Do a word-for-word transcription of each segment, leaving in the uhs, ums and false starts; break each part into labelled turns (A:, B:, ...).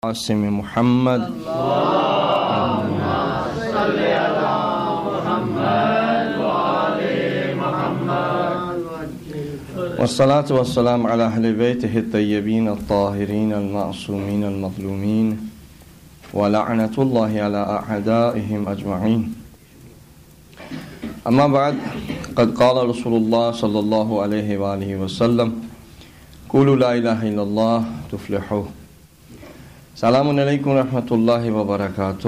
A: عاصم محمد والصلاة والسلام على أهل بيته الطيبين الطاهرين المعصومين المظلومين ولعنة الله على أعدائهم أجمعين. أما بعد، قد قال رسول الله صلى الله عليه وآله وسلم: قولوا لا إله إلا الله تفلحوا. السلام علیکم ورحمۃ اللہ وبرکاتہ.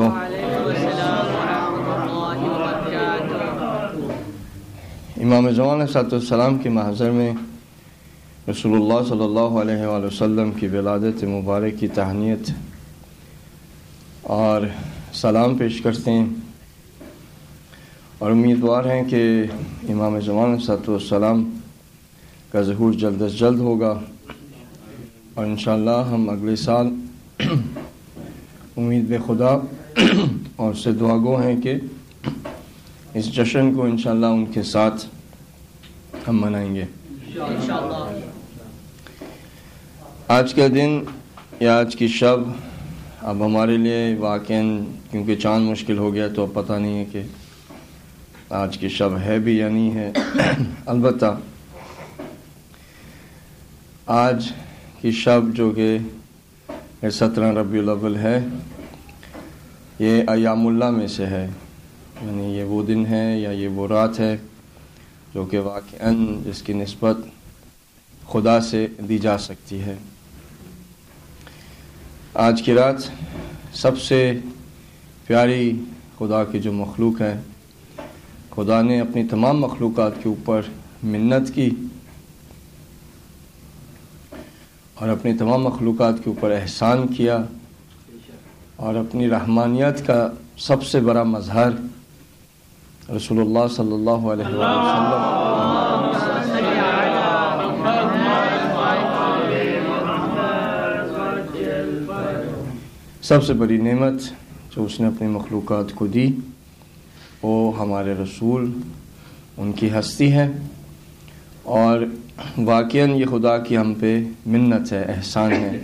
A: امام زمان علیہ السلام کے محضر میں رسول اللہ صلی اللہ علیہ وآلہ وسلم کی ولادت مبارک کی تہنیت اور سلام پیش کرتے ہیں، اور امیدوار ہیں کہ امام زمان علیہ السلام کا ظہور جلد از جلد ہوگا، اور انشاءاللہ ہم اگلے سال امید بے خدا اور سے دعا گو ہیں کہ اس جشن کو انشاءاللہ ان کے ساتھ ہم منائیں گے. آج کا دن یا آج کی شب اب ہمارے لیے واقعاً کیونکہ چاند مشکل ہو گیا تو اب پتہ نہیں ہے کہ آج کی شب ہے بھی یا نہیں ہے. البتہ آج کی شب جو کہ سترہ ربیع الاول ہے، یہ ایام اللہ میں سے ہے، یعنی یہ وہ دن ہے یا یہ وہ رات ہے جو کہ واقعاً جس کی نسبت خدا سے دی جا سکتی ہے. آج کی رات سب سے پیاری خدا کی جو مخلوق ہے، خدا نے اپنی تمام مخلوقات کے اوپر منت کی اور اپنی تمام مخلوقات کے اوپر احسان کیا، اور اپنی رحمانیت کا سب سے بڑا مظہر رسول اللہ صلی اللہ علیہ وسلم سب سے بڑی نعمت جو اس نے اپنی مخلوقات کو دی وہ ہمارے رسول، ان کی ہستی ہے، اور واقعاً یہ خدا کی ہم پہ منت ہے، احسان ہے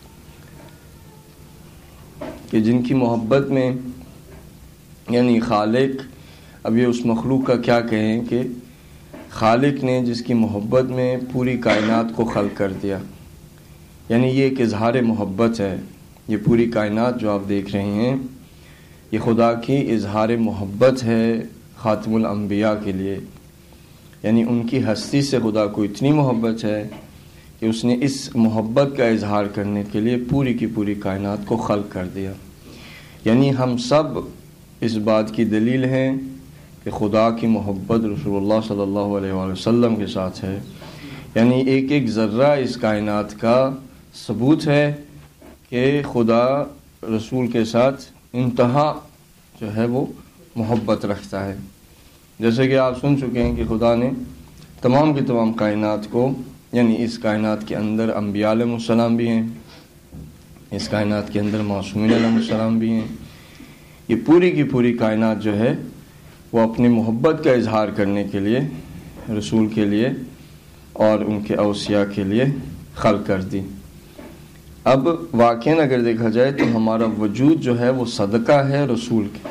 A: کہ جن کی محبت میں، یعنی خالق، اب یہ اس مخلوق کا کیا کہیں کہ خالق نے جس کی محبت میں پوری کائنات کو خلق کر دیا، یعنی یہ ایک اظہار محبت ہے. یہ پوری کائنات جو آپ دیکھ رہے ہیں یہ خدا کی اظہار محبت ہے خاتم الانبیاء کے لیے، یعنی ان کی ہستی سے خدا کو اتنی محبت ہے کہ اس نے اس محبت کا اظہار کرنے کے لیے پوری کی پوری کائنات کو خلق کر دیا. یعنی ہم سب اس بات کی دلیل ہیں کہ خدا کی محبت رسول اللہ صلی اللہ علیہ وآلہ وسلم کے ساتھ ہے. یعنی ایک ایک ذرہ اس کائنات کا ثبوت ہے کہ خدا رسول کے ساتھ انتہا جو ہے وہ محبت رکھتا ہے. جیسے کہ آپ سن چکے ہیں کہ خدا نے تمام کی تمام کائنات کو، یعنی اس کائنات کے اندر انبیاء علیہ السلام بھی ہیں، اس کائنات کے اندر معصومین علیہ السلام بھی ہیں، یہ پوری کی پوری کائنات جو ہے وہ اپنی محبت کا اظہار کرنے کے لیے رسول کے لیے اور ان کے اوصیاء کے لیے خلق کر دی. اب واقعاً اگر دیکھا جائے تو ہمارا وجود جو ہے وہ صدقہ ہے رسول کے،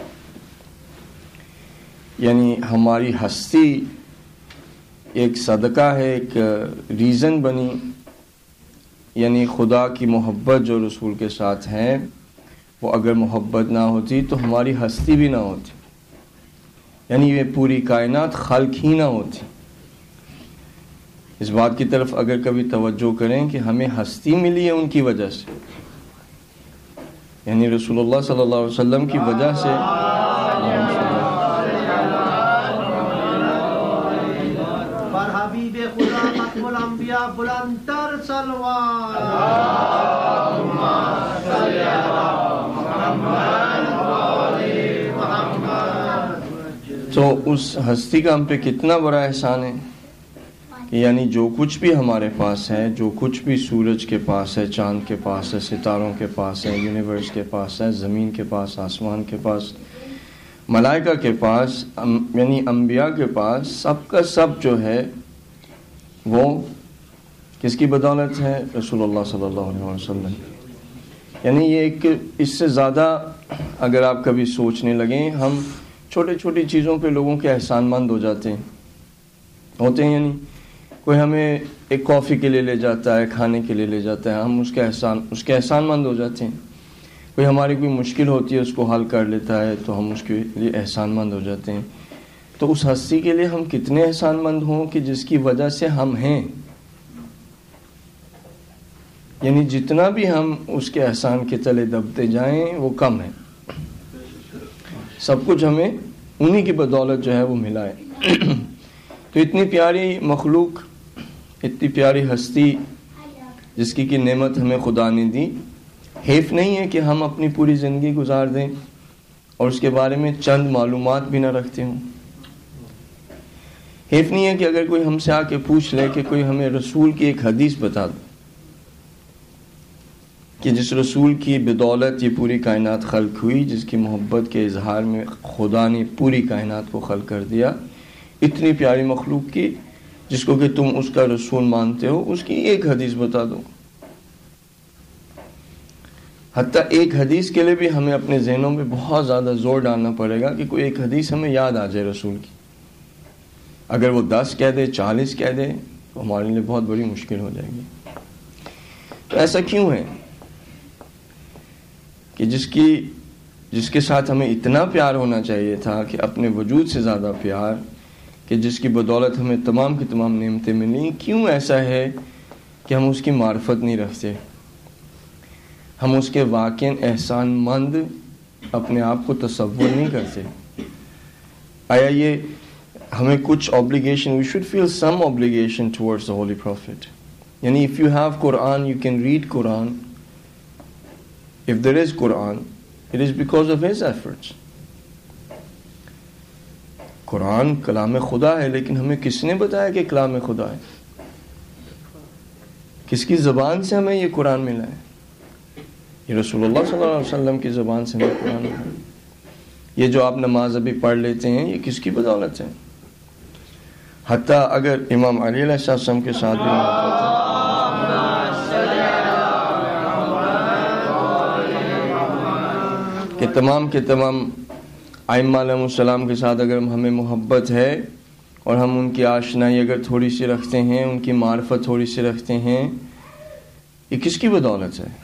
A: یعنی ہماری ہستی ایک صدقہ ہے، ایک ریزن بنی، یعنی خدا کی محبت جو رسول کے ساتھ ہے وہ اگر محبت نہ ہوتی تو ہماری ہستی بھی نہ ہوتی، یعنی یہ پوری کائنات خلق ہی نہ ہوتی. اس بات کی طرف اگر کبھی توجہ کریں کہ ہمیں ہستی ملی ہے ان کی وجہ سے، یعنی رسول اللہ صلی اللہ علیہ وسلم کی وجہ سے
B: بلندتر سلوات
A: تو اس ہستی کا ہم پہ کتنا بڑا احسان ہے کہ یعنی جو کچھ بھی ہمارے پاس ہے، جو کچھ بھی سورج کے پاس ہے، چاند کے پاس ہے، ستاروں کے پاس ہے، یونیورس کے پاس ہے، زمین کے پاس، آسمان کے پاس، ملائکہ کے پاس، یعنی انبیاء کے پاس، سب کا سب جو ہے وہ کس کی بدولت ہے؟ رسول اللہ صلی اللہ علیہ وسلم. یعنی یہ ایک اس سے زیادہ اگر آپ کبھی سوچنے لگیں، ہم چھوٹی چھوٹی چیزوں پہ لوگوں کے احسان مند ہو جاتے ہیں ہوتے ہیں یعنی کوئی ہمیں ایک کافی کے لیے لے جاتا ہے، کھانے کے لیے لے جاتا ہے، ہم اس کے احسان اس کے احسان مند ہو جاتے ہیں. کوئی ہماری کوئی مشکل ہوتی ہے اس کو حل کر لیتا ہے تو ہم اس کے لیے احسان مند ہو جاتے ہیں. تو اس ہستی کے لیے ہم کتنے احسان مند ہوں کہ جس کی وجہ سے ہم ہیں، یعنی جتنا بھی ہم اس کے احسان کے تلے دبتے جائیں وہ کم ہے. سب کچھ ہمیں انہی کی بدولت جو ہے وہ ملا ہے. تو اتنی پیاری مخلوق، اتنی پیاری ہستی جس کی کہ نعمت ہمیں خدا نے دی، حیف نہیں ہے کہ ہم اپنی پوری زندگی گزار دیں اور اس کے بارے میں چند معلومات بھی نہ رکھتے ہوں. حیف نہیں ہے کہ اگر کوئی ہم سے آ کے پوچھ لے کہ کوئی ہمیں رسول کی ایک حدیث بتا دو کہ جس رسول کی بدولت یہ پوری کائنات خلق ہوئی، جس کی محبت کے اظہار میں خدا نے پوری کائنات کو خلق کر دیا، اتنی پیاری مخلوق کی جس کو کہ تم اس کا رسول مانتے ہو، اس کی ایک حدیث بتا دو. حتیٰ ایک حدیث کے لیے بھی ہمیں اپنے ذہنوں میں بہت زیادہ زور ڈالنا پڑے گا کہ کوئی ایک حدیث ہمیں یاد آ جائے رسول کی. اگر وہ دس کہہ دے، چالیس کہہ دے تو ہمارے لیے بہت بڑی مشکل ہو جائے گی. تو ایسا کیوں ہے کہ جس کی جس کے ساتھ ہمیں اتنا پیار ہونا چاہیے تھا کہ اپنے وجود سے زیادہ پیار، کہ جس کی بدولت ہمیں تمام کی تمام نعمتیں ملیں، کیوں ایسا ہے کہ ہم اس کی معرفت نہیں رکھتے؟ ہم اس کے واقعاً احسان مند اپنے آپ کو تصور نہیں کرتے. آیا یہ ہمیں کچھ obligation, we should feel some obligation towards the Holy Prophet. یعنی if you have Quran, you can read Quran. If there is Quran, it is because of his efforts. قرآن کلام خدا ہے، لیکن ہمیں کس نے بتایا کہ کلام خدا ہے؟ کس کی زبان سے ہمیں یہ قرآن ملا ہے؟ یہ رسول اللہ صلی اللہ علیہ وسلم کی زبان سے ہمیں قرآن ملا ہے. یہ جو آپ نماز ابھی پڑھ لیتے ہیں یہ کس کی بدولت ہے؟ حتیٰ اگر امام علی علیہ السلام کے ساتھ بھی محبت ہے، کہ تمام کے تمام ائمہ علیہ السلام کے ساتھ اگر ہمیں محبت ہے اور ہم ان کی آشنائی اگر تھوڑی سی رکھتے ہیں، ان کی معرفت تھوڑی سی رکھتے ہیں، یہ کس کی بدولت ہے؟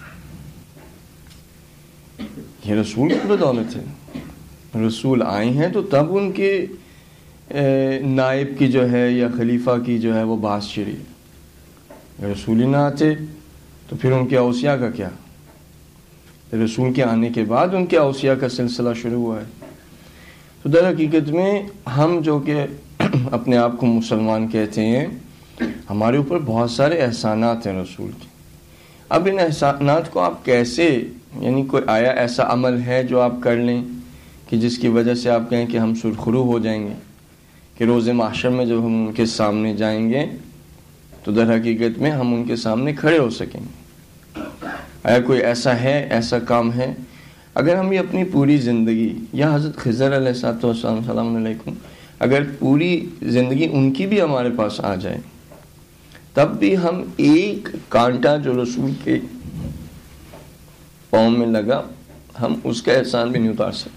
A: یہ رسول کی بدولت ہے. رسول آئے ہیں تو تب ان کے نائب کی جو ہے یا خلیفہ کی جو ہے وہ باس چڑی. رسول ہی نہ آتے تو پھر ان کے اوصیاء کا کیا؟ رسول کے آنے کے بعد ان کے اوصیاء کا سلسلہ شروع ہوا ہے. تو در حقیقت میں ہم جو کہ اپنے آپ کو مسلمان کہتے ہیں، ہمارے اوپر بہت سارے احسانات ہیں رسول کی. اب ان احسانات کو آپ کیسے، یعنی کوئی آیا ایسا عمل ہے جو آپ کر لیں کہ جس کی وجہ سے آپ کہیں کہ ہم سرخرو ہو جائیں گے، کہ روز محشر میں جب ہم ان کے سامنے جائیں گے تو در حقیقت میں ہم ان کے سامنے کھڑے ہو سکیں گے؟ آیا کوئی ایسا ہے، ایسا کام ہے؟ اگر ہم یہ اپنی پوری زندگی، یا حضرت خضر علیہ الصلوۃ والسلام السلام علیکم، اگر پوری زندگی ان کی بھی ہمارے پاس آ جائے، تب بھی ہم ایک کانٹا جو رسول کے پاؤں میں لگا، ہم اس کا احسان بھی نہیں اتار سکتے.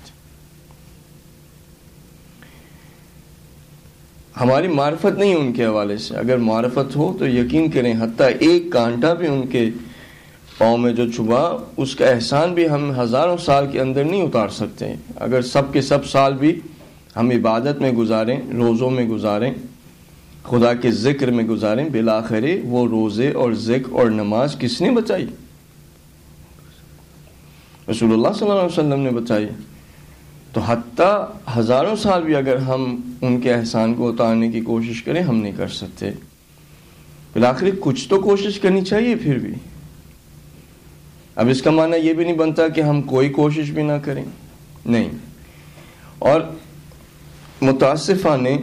A: ہماری معرفت نہیں ان کے حوالے سے. اگر معرفت ہو تو یقین کریں حتیٰ ایک کانٹا بھی ان کے پاؤں میں جو چھپا، اس کا احسان بھی ہم ہزاروں سال کے اندر نہیں اتار سکتے. اگر سب کے سب سال بھی ہم عبادت میں گزاریں، روزوں میں گزاریں، خدا کے ذکر میں گزاریں، بالآخر وہ روزے اور ذکر اور نماز کس نے بچائی؟ رسول اللہ صلی اللہ علیہ وسلم نے بچائی. تو حتیٰ ہزاروں سال بھی اگر ہم ان کے احسان کو اتارنے کی کوشش کریں، ہم نہیں کر سکتے. بالآخر کچھ تو کوشش کرنی چاہیے پھر بھی. اب اس کا معنی یہ بھی نہیں بنتا کہ ہم کوئی کوشش بھی نہ کریں، نہیں. اور متاسفانہ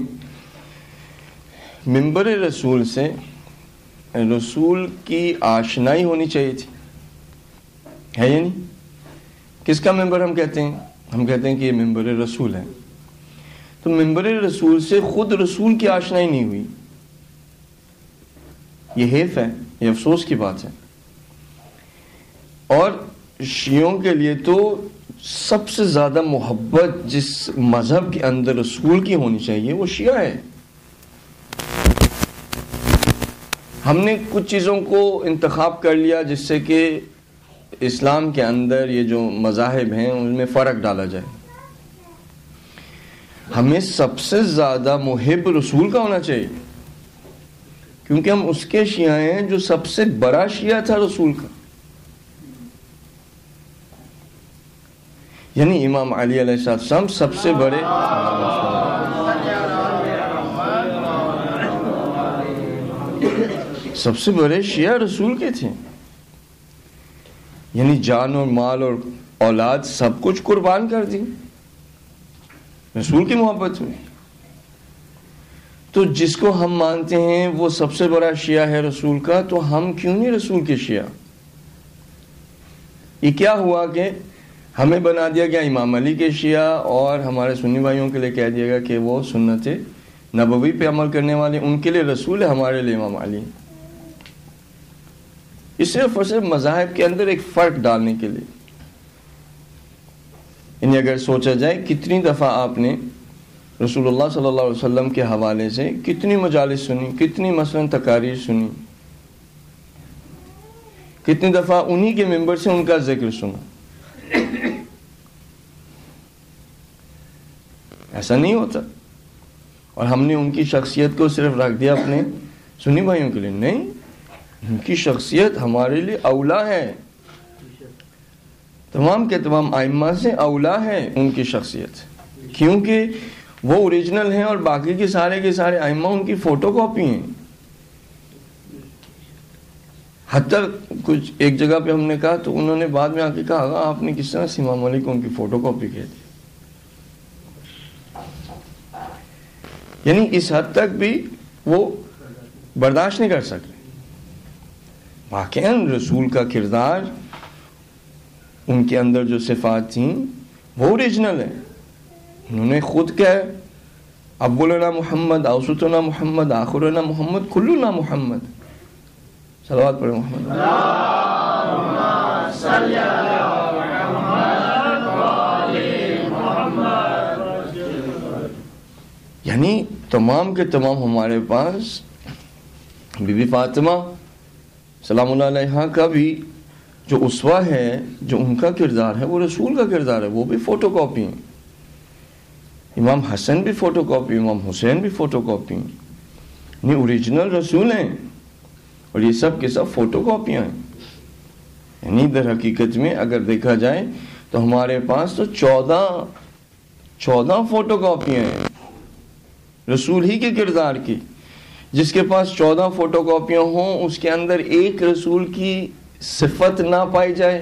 A: منبر رسول سے رسول کی آشنائی ہونی چاہیے تھی، ہے یا نہیں؟ کس کا منبر ہم کہتے ہیں؟ ہم کہتے ہیں کہ یہ منبر رسول ہے. تو منبر رسول سے خود رسول کی آشنائی نہیں ہوئی. یہ حیف ہے، یہ افسوس کی بات ہے. اور شیعوں کے لیے تو سب سے زیادہ محبت جس مذہب کے اندر رسول کی ہونی چاہیے وہ شیعہ ہے. ہم نے کچھ چیزوں کو انتخاب کر لیا جس سے کہ اسلام کے اندر یہ جو مذاہب ہیں ان میں فرق ڈالا جائے. ہمیں سب سے زیادہ محب رسول کا ہونا چاہیے کیونکہ ہم اس کے شیعہ ہیں جو سب سے بڑا شیعہ تھا رسول کا. یعنی امام علی علیہ السلام سب سے بڑے سب سے بڑے شیعہ رسول کے تھے. یعنی جان اور مال اور اولاد سب کچھ قربان کر دی رسول کی محبت میں. تو جس کو ہم مانتے ہیں وہ سب سے بڑا شیعہ ہے رسول کا, تو ہم کیوں نہیں رسول کے شیعہ؟ یہ کیا ہوا کہ ہمیں بنا دیا گیا امام علی کے شیعہ اور ہمارے سنی بھائیوں کے لیے کہہ دیا گیا کہ وہ سنت نبوی پہ عمل کرنے والے, ان کے لیے رسول ہے, ہمارے لیے امام علی. اس صرف اور صرف مذاہب کے اندر ایک فرق ڈالنے کے لیے. یعنی اگر سوچا جائے کتنی دفعہ آپ نے رسول اللہ صلی اللہ علیہ وسلم کے حوالے سے کتنی مجالس سنی, کتنی مثلا تقاریر سنی, کتنی دفعہ انہی کے ممبر سے ان کا ذکر سنا. ایسا نہیں ہوتا. اور ہم نے ان کی شخصیت کو صرف رکھ دیا اپنے سنی بھائیوں کے لیے, نہیں, ان کی شخصیت ہمارے لیے اولا ہے, تمام کے تمام ائمہ سے اولا ہے ان کی شخصیت, کیونکہ وہ اوریجنل ہیں اور باقی کے سارے کے سارے ائمہ ان کی فوٹو کاپی ہیں. حتیٰ کچھ ایک جگہ پہ ہم نے کہا تو انہوں نے بعد میں آ کے کہا آغا آپ نے کس طرح سے امام علی کو ان کی فوٹو کاپی کہہ دی. یعنی اس حد تک بھی وہ برداشت نہیں کر سکتے. واقعاً رسول کا کردار, ان کے اندر جو صفات تھیں وہ اوریجنل ہیں. انہوں نے خود کہا اولنا محمد, اوسطنا محمد, آخرنا محمد, کلنا محمد. صلوات پڑھیں محمد.
B: اللہم صلی علی محمد وآل محمد.
A: یعنی تمام کے تمام ہمارے پاس بی بی فاطمہ سلام اللہ علیہا کا بھی جو اسوہ ہے, جو ان کا کردار ہے وہ رسول کا کردار ہے, وہ بھی فوٹو کاپی ہیں. امام حسن بھی فوٹو کاپی, امام حسین بھی فوٹو کاپی, یعنی اوریجنل رسول ہیں اور یہ سب کے سب فوٹو کاپیاں ہیں. یعنی در حقیقت میں اگر دیکھا جائے تو ہمارے پاس تو چودہ چودہ فوٹو کاپیاں ہیں رسول ہی کے کردار کی. جس کے پاس چودہ فوٹو کاپیاں ہوں اس کے اندر ایک رسول کی صفت نہ پائی جائے,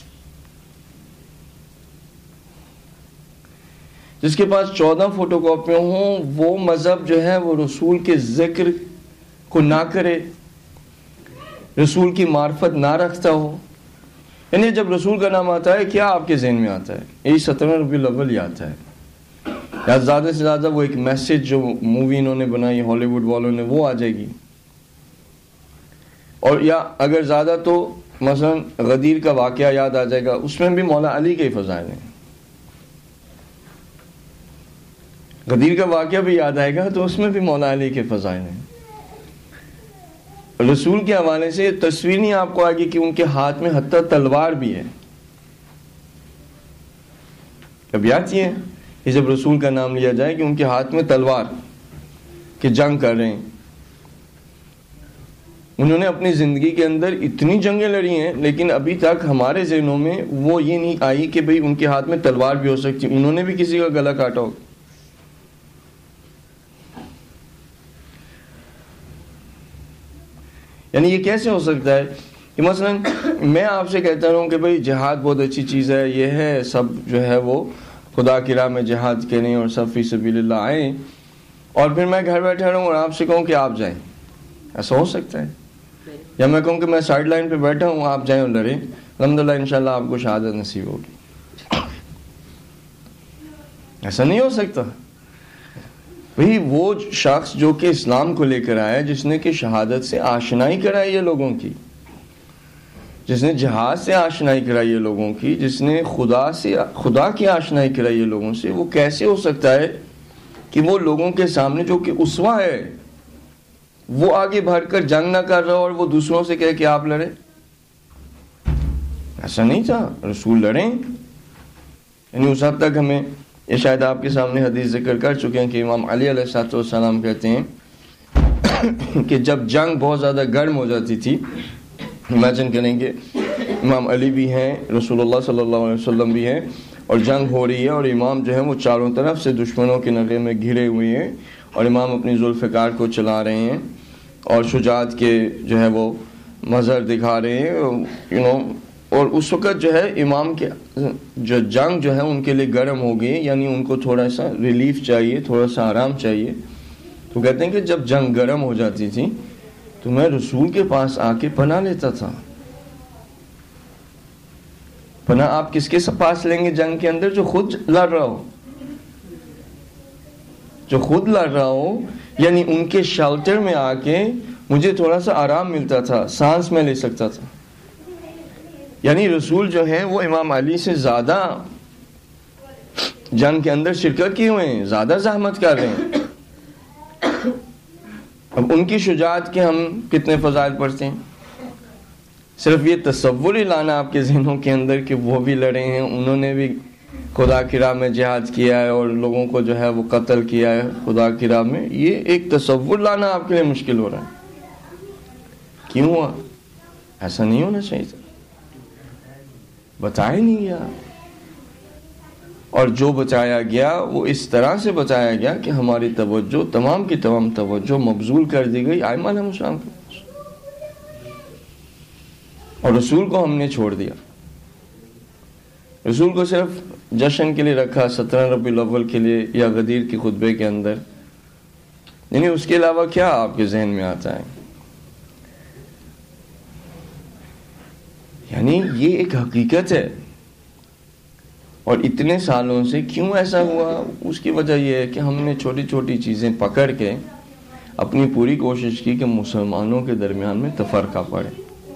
A: جس کے پاس چودہ فوٹو کاپیاں ہوں وہ مذہب جو ہے وہ رسول کے ذکر کو نہ کرے, رسول کی معرفت نہ رکھتا ہو. یعنی جب رسول کا نام آتا ہے کیا آپ کے ذہن میں آتا ہے؟ یہی سترہ ربیع الاول ہی آتا ہے, یا زیادہ سے زیادہ وہ ایک میسج جو مووی انہوں نے بنائی ہالی ووڈ والوں نے وہ آ جائے گی, اور یا اگر زیادہ تو مثلا غدیر کا واقعہ یاد آ جائے گا, اس میں بھی مولا علی کے ہی فضائل ہیں. غدیر کا واقعہ بھی یاد آئے گا تو اس میں بھی مولا علی کے فضائل ہیں. رسول کے حوالے سے تصویر نہیں آپ کو آئے گی کہ ان کے ہاتھ میں حتیٰ تلوار بھی ہے. کبھی آتی ہے کہ جب رسول کا نام لیا جائے کہ ان کے ہاتھ میں تلوار, کہ جنگ کر رہے ہیں. انہوں نے اپنی زندگی کے اندر اتنی جنگیں لڑی ہیں لیکن ابھی تک ہمارے ذہنوں میں وہ یہ نہیں آئی کہ بھئی ان کے ہاتھ میں تلوار بھی ہو سکتی, انہوں نے بھی کسی کا گلا کاٹا ہو. یعنی یہ کیسے ہو سکتا ہے کہ مثلا میں آپ سے کہتا ہوں کہ بھئی جہاد بہت اچھی چیز ہے, یہ ہے سب جو ہے وہ خدا کی راہ میں جہاد کریں اور سب فی سبیل اللہ آئیں, اور پھر میں گھر بیٹھا رہوں اور آپ سے کہوں کہ آپ جائیں؟ ایسا ہو سکتا ہے؟ یا میں کہوں کہ میں سائیڈ لائن پہ بیٹھا ہوں, آپ جائیں اور لڑیں, الحمدللہ انشاءاللہ آپ کو شہادت نصیب ہوگی. ایسا نہیں ہو سکتا. بھئی وہ شخص جو کہ اسلام کو لے کر آیا, جس نے کہ شہادت سے آشنائی کرائی ہے لوگوں کی, جس نے جہاد سے آشنائی کرائی ہے لوگوں کی، جس نے خدا سے خدا کی آشنائی کرائی ہے لوگوں سے، وہ کیسے ہو سکتا ہے کہ وہ لوگوں کے سامنے جو کہ اسوہ ہے وہ آگے بڑھ کر جنگ نہ کر رہا اور وہ دوسروں سے کہے کہ آپ لڑیں؟ ایسا نہیں تھا، رسول لڑیں. یعنی اس حد تک ہمیں یہ شاید آپ کے سامنے حدیث ذکر کر چکے ہیں کہ امام علی علیہ الصلوۃ والسلام کہتے ہیں کہ جب جنگ بہت زیادہ گرم ہو جاتی تھی، امیجن کریں کہ امام علی بھی ہیں، رسول اللہ صلی اللہ علیہ وسلم بھی ہیں، اور جنگ ہو رہی ہے اور امام جو ہے وہ چاروں طرف سے دشمنوں کے نغے میں گھرے ہوئے ہیں اور امام اپنی ذوالفقار کو چلا رہے ہیں اور شجاعت کے جو ہے وہ مظہر دکھا رہے ہیں، یو نو اور اس وقت جو ہے امام کے جو جنگ جو ہے ان کے لیے گرم ہو گئی، یعنی ان کو تھوڑا سا ریلیف چاہیے، تھوڑا سا آرام چاہیے. تو کہتے ہیں کہ جب جنگ گرم ہو جاتی تھی تو میں رسول کے پاس آ کے پناہ لیتا تھا. پناہ آپ کس کے پاس لیں گے جنگ کے اندر؟ جو خود لڑ رہا ہو، جو خود لڑ رہا ہو. یعنی ان کے شیلٹر میں آ کے مجھے تھوڑا سا آرام ملتا تھا، سانس میں لے سکتا تھا. یعنی رسول جو ہے وہ امام علی سے زیادہ جنگ کے اندر شرکت کیے ہوئے ہیں، زیادہ زحمت کر رہے ہیں. اب ان کی شجاعت کے ہم کتنے فضائل پڑھتے ہیں. صرف یہ تصور ہی لانا آپ کے ذہنوں کے اندر کہ وہ بھی لڑے ہیں، انہوں نے بھی خدا کی راہ میں جہاد کیا ہے اور لوگوں کو جو ہے وہ قتل کیا ہے خدا کی راہ میں، یہ ایک تصور لانا آپ کے لیے مشکل ہو رہا ہے. کیوں ہوا؟ ایسا نہیں ہونا چاہیے تھا، بتایا نہیں گیا. اور جو بتایا گیا وہ اس طرح سے بتایا گیا کہ ہماری توجہ تمام کی تمام توجہ مبذول کر دی گئی ائمہ علیہ السلام کے پاس، اور رسول کو ہم نے چھوڑ دیا. رسول کو صرف جشن کے لیے رکھا، سترہ ربیع الاول کے لیے یا غدیر کے خطبے کے اندر، یعنی اس کے علاوہ کیا آپ کے ذہن میں آتا ہے؟ یعنی یہ ایک حقیقت ہے. اور اتنے سالوں سے کیوں ایسا ہوا؟ اس کی وجہ یہ ہے کہ ہم نے چھوٹی چھوٹی چیزیں پکڑ کے اپنی پوری کوشش کی کہ مسلمانوں کے درمیان میں تفرقہ پڑے.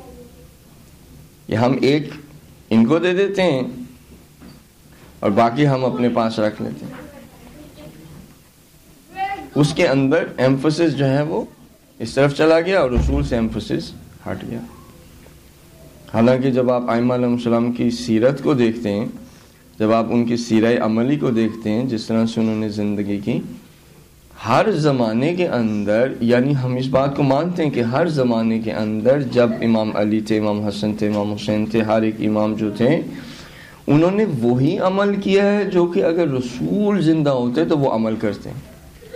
A: یہ ہم ایک ان کو دے دیتے ہیں اور باقی ہم اپنے پاس رکھ لیتے ہیں. اس کے اندر ایمفسس جو ہے وہ اس طرف چلا گیا اور رسول سے ایمفسس ہٹ گیا. حالانکہ جب آپ ائمہ علیہ السلام کی سیرت کو دیکھتے ہیں، جب آپ ان کی سیرہ عملی کو دیکھتے ہیں، جس طرح سے انہوں نے زندگی کی، ہر زمانے کے اندر، یعنی ہم اس بات کو مانتے ہیں کہ ہر زمانے کے اندر جب امام علی تھے، امام حسن تھے، امام حسین تھے، ہر ایک امام جو تھے انہوں نے وہی عمل کیا ہے جو کہ اگر رسول زندہ ہوتے تو وہ عمل کرتے ہیں.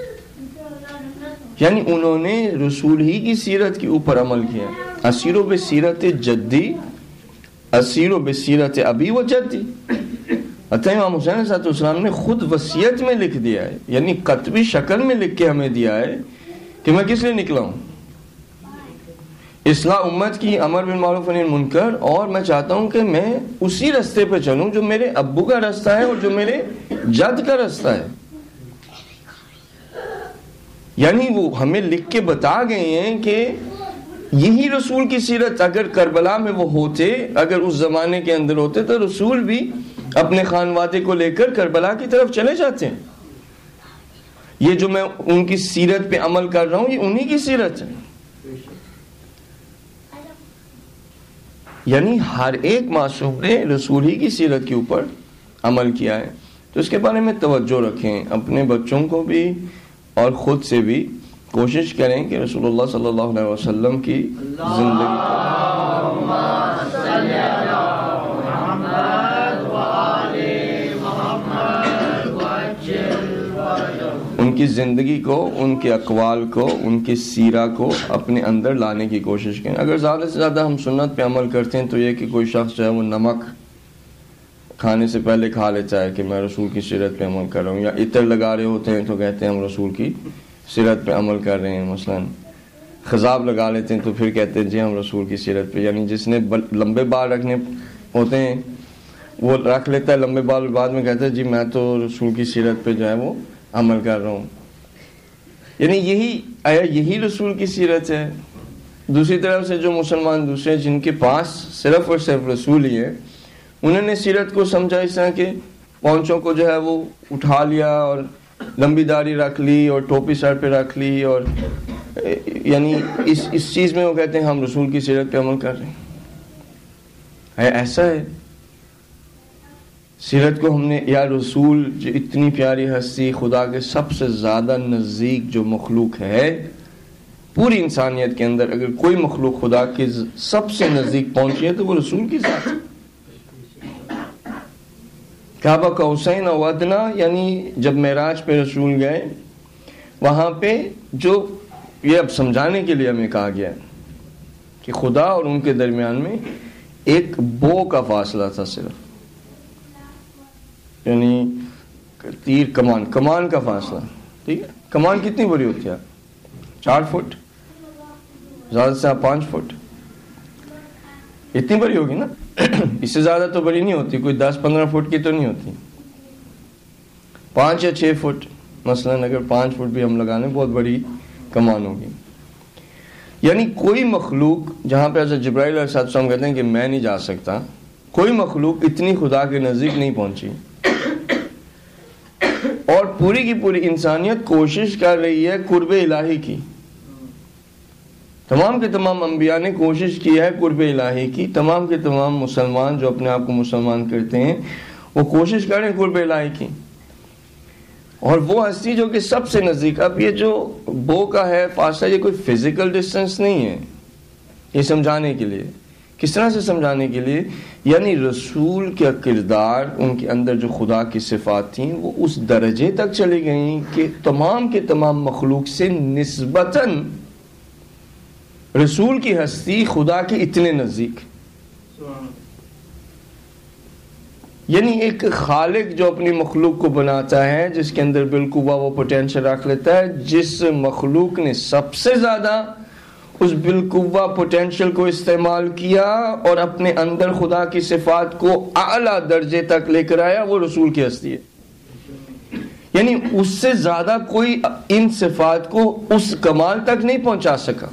A: یعنی انہوں نے رسول ہی کی سیرت کے اوپر عمل کیا. اسیرو بسیرت جدی، اسیرو بسیرت ابی و جدی. حتیٰ امام حسین علیہ السلام نے خود وصیت میں لکھ دیا ہے، یعنی کتبی شکل میں لکھ کے ہمیں دیا ہے کہ میں کس لیے نکلا ہوں؟ اصلاح امت کی، امر بالمعروف و نہی عن المنکر، اور میں چاہتا ہوں کہ میں اسی راستے پہ چلوں جو میرے ابو کا راستہ ہے اور جو میرے جد کا راستہ ہے. یعنی وہ ہمیں لکھ کے بتا گئے ہیں کہ یہی رسول کی سیرت اگر کربلا میں وہ ہوتے، اگر اس زمانے کے اندر ہوتے تو رسول بھی اپنے خانوادے کو لے کر کربلا کی طرف چلے جاتے ہیں. یہ جو میں ان کی سیرت پہ عمل کر رہا ہوں یہ انہی کی سیرت ہے. یعنی ہر ایک معصوم نے رسول ہی کی سیرت کے اوپر عمل کیا ہے. تو اس کے بارے میں توجہ رکھیں، اپنے بچوں کو بھی اور خود سے بھی کوشش کریں کہ رسول اللہ صلی اللہ علیہ وسلم کی زندگی ان کی زندگی کو، ان کے اقوال کو، ان کی سیرہ کو اپنے اندر لانے کی کوشش کریں. اگر زیادہ سے زیادہ ہم سنت پہ عمل کرتے ہیں تو یہ کہ کوئی شخص جو ہے وہ نمک کھانے سے پہلے کھا لیتا ہے کہ میں رسول کی سیرت پہ عمل کر رہا ہوں، یا عطر لگا رہے ہوتے ہیں تو کہتے ہیں ہم رسول کی سیرت پہ عمل کر رہے ہیں. مثلا خضاب لگا لیتے ہیں تو پھر کہتے ہیں جی ہم رسول کی سیرت پہ. یعنی جس نے لمبے بال رکھنے ہوتے ہیں وہ رکھ لیتا ہے لمبے بال، بعد میں کہتا ہے جی میں تو رسول کی سیرت پہ جو ہے وہ عمل کر رہا ہوں. یعنی یہی آیا یہی رسول کی سیرت ہے؟ دوسری طرف سے جو مسلمان دوسرے جن کے پاس صرف اور صرف رسول ہی ہے، انہوں نے سیرت کو سمجھا اس طرح کہ پونچوں کو جو ہے وہ اٹھا لیا اور لمبی داڑھی رکھ لی اور ٹوپی سر پہ رکھ لی، اور یعنی اس اس چیز میں وہ کہتے ہیں ہم رسول کی سیرت پہ عمل کر رہے ہیں. ہے ایسا ہے؟ سیرت کو ہم نے، یا رسول جو اتنی پیاری ہستی، خدا کے سب سے زیادہ نزدیک جو مخلوق ہے پوری انسانیت کے اندر، اگر کوئی مخلوق خدا کے سب سے نزدیک پہنچی ہے تو وہ رسول کی ذات ہے. کعبہ قوسین او ادنا، یعنی جب معراج پہ رسول گئے وہاں پہ جو یہ اب سمجھانے کے لیے ہمیں کہا گیا ہے کہ خدا اور ان کے درمیان میں ایک بو کا فاصلہ تھا صرف، یعنی تیر کمان کمان کا فاصلہ. ٹھیک ہے، کمان کتنی بڑی ہوتی ہے؟ چار فٹ، زیادہ سے پانچ فٹ، اتنی بڑی ہوگی نا. اس سے زیادہ تو بڑی نہیں ہوتی، کوئی دس پندرہ فٹ کی تو نہیں ہوتی. پانچ یا چھ فٹ مثلا، اگر پانچ فٹ بھی ہم لگانے بہت بڑی کمان ہوگی. یعنی کوئی مخلوق، جہاں پہ حضرت جبرائیل علیہ السلام کہتے ہیں کہ میں نہیں جا سکتا، کوئی مخلوق اتنی خدا کے نزدیک نہیں پہنچی. اور پوری کی پوری انسانیت کوشش کر رہی ہے قرب الہی کی. تمام کے تمام انبیاء نے کوشش کی ہے قرب الہی کی. تمام کے تمام مسلمان جو اپنے آپ کو مسلمان کرتے ہیں وہ کوشش کر رہے ہیں قرب الہی کی. اور وہ ہستی جو کہ سب سے نزدیک، اب یہ جو بو کا ہے فاصلہ، یہ کوئی فزیکل ڈسٹنس نہیں ہے. یہ سمجھانے کے لیے، کس طرح سے سمجھانے کے لیے، یعنی رسول کا کردار، ان کے اندر جو خدا کی صفات تھیں وہ اس درجے تک چلی گئیں کہ تمام کے تمام مخلوق سے نسبتاً رسول کی ہستی خدا کے اتنے نزدیک. یعنی ایک خالق جو اپنی مخلوق کو بناتا ہے، جس کے اندر بالقوہ وہ پوٹینشل رکھ لیتا ہے، جس مخلوق نے سب سے زیادہ اس بالقوہ پوٹینشل کو استعمال کیا اور اپنے اندر خدا کی صفات کو اعلیٰ درجے تک لے کر آیا، وہ رسول کی ہستی ہے. یعنی اس سے زیادہ کوئی ان صفات کو اس کمال تک نہیں پہنچا سکا.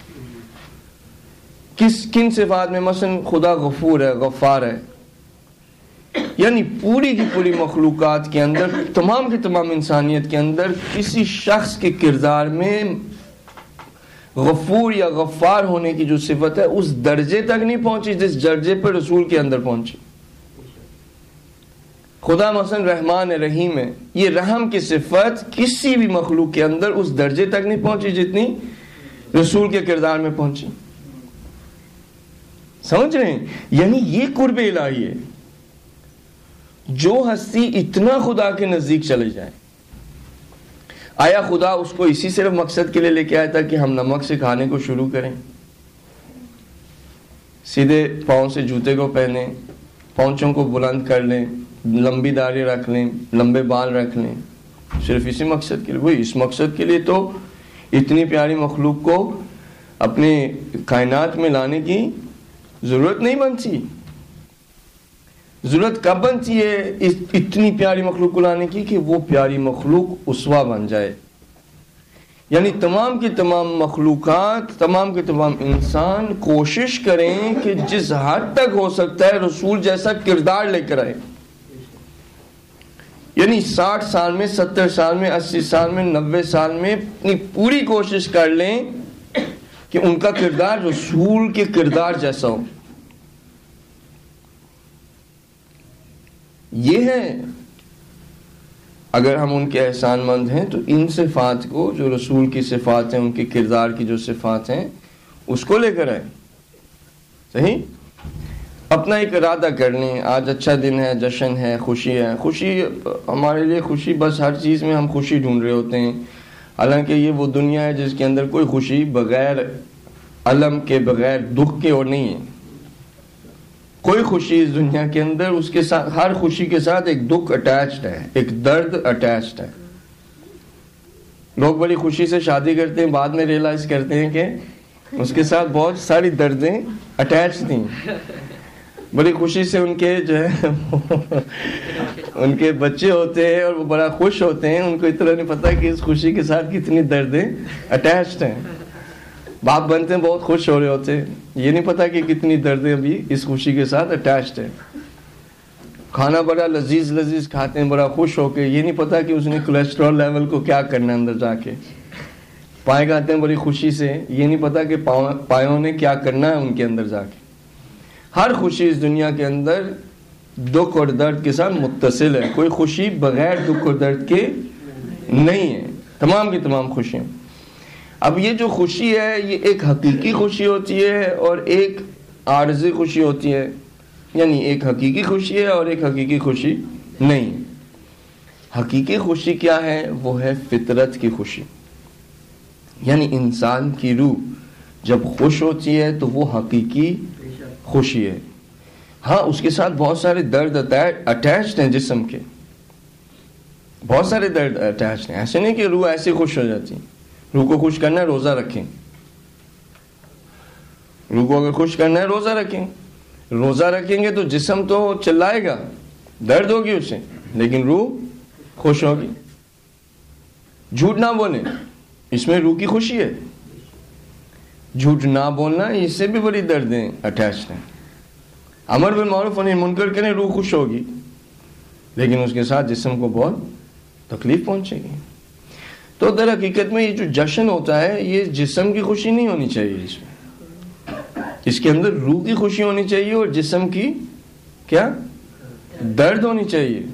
A: کس کن صفات میں؟ مثلا خدا غفور ہے، غفار ہے. یعنی پوری کی پوری مخلوقات کے اندر، تمام کے تمام انسانیت کے اندر کسی شخص کے کردار میں غفور یا غفار ہونے کی جو صفت ہے اس درجے تک نہیں پہنچی جس درجے پر رسول کے اندر پہنچی. خدا مثلا رحمان رحیم ہے، یہ رحم کی صفت کسی بھی مخلوق کے اندر اس درجے تک نہیں پہنچی جتنی رسول کے کردار میں پہنچی. سمجھ رہے ہیں؟ یعنی یہ قرب الہی ہے. جو ہستی اتنا خدا کے نزدیک چلے جائے. آیا خدا اس کو اسی صرف مقصد کے لیے لے کے آیا تھا کہ ہم نمک سے کھانے کو شروع کریں، سیدھے پاؤں سے جوتے کو پہنیں، پونچوں کو بلند کر لیں، لمبی داڑھی رکھ لیں، لمبے بال رکھ لیں، صرف اسی مقصد کے لیے؟ وہی اس مقصد کے لیے تو اتنی پیاری مخلوق کو اپنے کائنات میں لانے کی ضرورت نہیں بنتی. ضرورت کب بنتی ہے اتنی پیاری مخلوق کو لانے کی؟ کہ وہ پیاری مخلوق اسوہ بن جائے. یعنی تمام کی تمام مخلوقات، تمام کے تمام انسان کوشش کریں کہ جس حد تک ہو سکتا ہے رسول جیسا کردار لے کر آئے. یعنی ساٹھ سال میں، ستر سال میں، اسی سال میں، نوے سال میں اپنی پوری کوشش کر لیں کہ ان کا کردار رسول کے کردار جیسا ہو. یہ ہے، اگر ہم ان کے احسان مند ہیں تو ان صفات کو، جو رسول کی صفات ہیں، ان کے کردار کی جو صفات ہیں، اس کو لے کر آئے. صحیح؟ اپنا ایک ارادہ کر لیں، آج اچھا دن ہے، جشن ہے، خوشی ہے. خوشی ہمارے لیے، خوشی بس ہر چیز میں ہم خوشی ڈھونڈ رہے ہوتے ہیں، حالانکہ یہ وہ دنیا ہے جس کے اندر کوئی خوشی بغیر الم کے، بغیر دکھ کے اور نہیں ہے. کوئی خوشی اس دنیا کے اندر، اس کے ساتھ، ہر خوشی کے ساتھ ایک دکھ اٹیچڈ ہے، ایک درد اٹیچڈ ہے. لوگ بڑی خوشی سے شادی کرتے ہیں، بعد میں ریئلائز کرتے ہیں کہ اس کے ساتھ بہت ساری دردیں اٹیچ تھیں. بڑی خوشی سے ان کے جو ہے ان کے بچے ہوتے ہیں اور وہ بڑا خوش ہوتے ہیں، ان کو اتنا نہیں پتا کہ اس خوشی کے ساتھ کتنی دردیں اٹیچڈ ہیں. باپ بنتے ہیں بہت خوش ہو رہے ہوتے ہیں، یہ نہیں پتا کہ کتنی دردیں ابھی اس خوشی کے ساتھ اٹیچڈ ہیں. کھانا بڑا لذیذ لذیذ کھاتے ہیں بڑا خوش ہو کے، یہ نہیں پتا کہ اس نے کولیسٹرول لیول کو کیا کرنا ہے اندر جا کے. پائے کھاتے ہیں بڑی خوشی سے، یہ نہیں پتا کہ پایوں نے کیا کرنا ہے ان کے اندر جا کے. ہر خوشی اس دنیا کے اندر دکھ اور درد کے ساتھ متصل ہے. کوئی خوشی بغیر دکھ اور درد کے نہیں ہے، تمام کی تمام خوشیاں. اب یہ جو خوشی ہے یہ ایک حقیقی خوشی ہوتی ہے اور ایک عارضی خوشی ہوتی ہے. یعنی ایک حقیقی خوشی ہے اور ایک حقیقی خوشی نہیں. حقیقی خوشی کیا ہے؟ وہ ہے فطرت کی خوشی. یعنی انسان کی روح جب خوش ہوتی ہے تو وہ حقیقی خوشی ہے. ہاں اس کے ساتھ بہت سارے درد اٹیچڈ ہیں، جسم کے بہت سارے درد اٹیچڈ ہیں. ایسے نہیں کہ روح ایسے خوش ہو جاتی. روح کو خوش کرنا ہے روزہ رکھیں. روح کو اگر خوش کرنا ہے روزہ رکھیں. روزہ رکھیں گے تو جسم تو چلائے گا، درد ہوگی اسے، لیکن روح خوش ہوگی. جھوٹ نہ بولیں، اس میں روح کی خوشی ہے. جھوٹ نہ بولنا اس سے بھی بڑی دردیں اٹیچڈ ہیں. امر بالمعروف و نہی عن المنکر کریں، روح خوش ہوگی، لیکن اس کے ساتھ جسم کو بہت تکلیف پہنچے گی. تو در حقیقت میں یہ جو جشن ہوتا ہے یہ جسم کی خوشی نہیں ہونی چاہیے. اس میں اس کے اندر روح کی خوشی ہونی چاہیے اور جسم کی کیا درد ہونی چاہیے.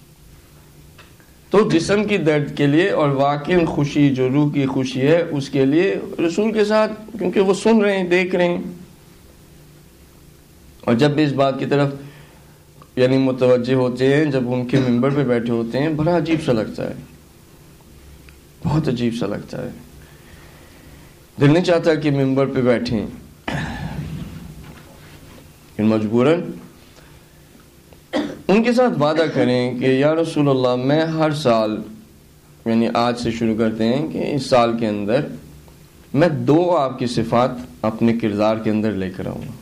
A: تو جسم کی درد کے لیے اور واقعی خوشی جو روح کی خوشی ہے اس کے لیے رسول کے ساتھ، کیونکہ وہ سن رہے ہیں، دیکھ رہے ہیں، اور جب بھی اس بات کی طرف یعنی متوجہ ہوتے ہیں، جب ان کے منبر پہ بیٹھے ہوتے ہیں، بڑا عجیب سا لگتا ہے، بہت عجیب سا لگتا ہے. دل نہیں چاہتا کہ منبر پہ بیٹھیں، مجبوراً ان کے ساتھ وعدہ کریں کہ یا رسول اللہ میں ہر سال، یعنی آج سے شروع کرتے ہیں کہ اس سال کے اندر میں دو آپ کی صفات اپنے کردار کے اندر لے کر آؤں گا.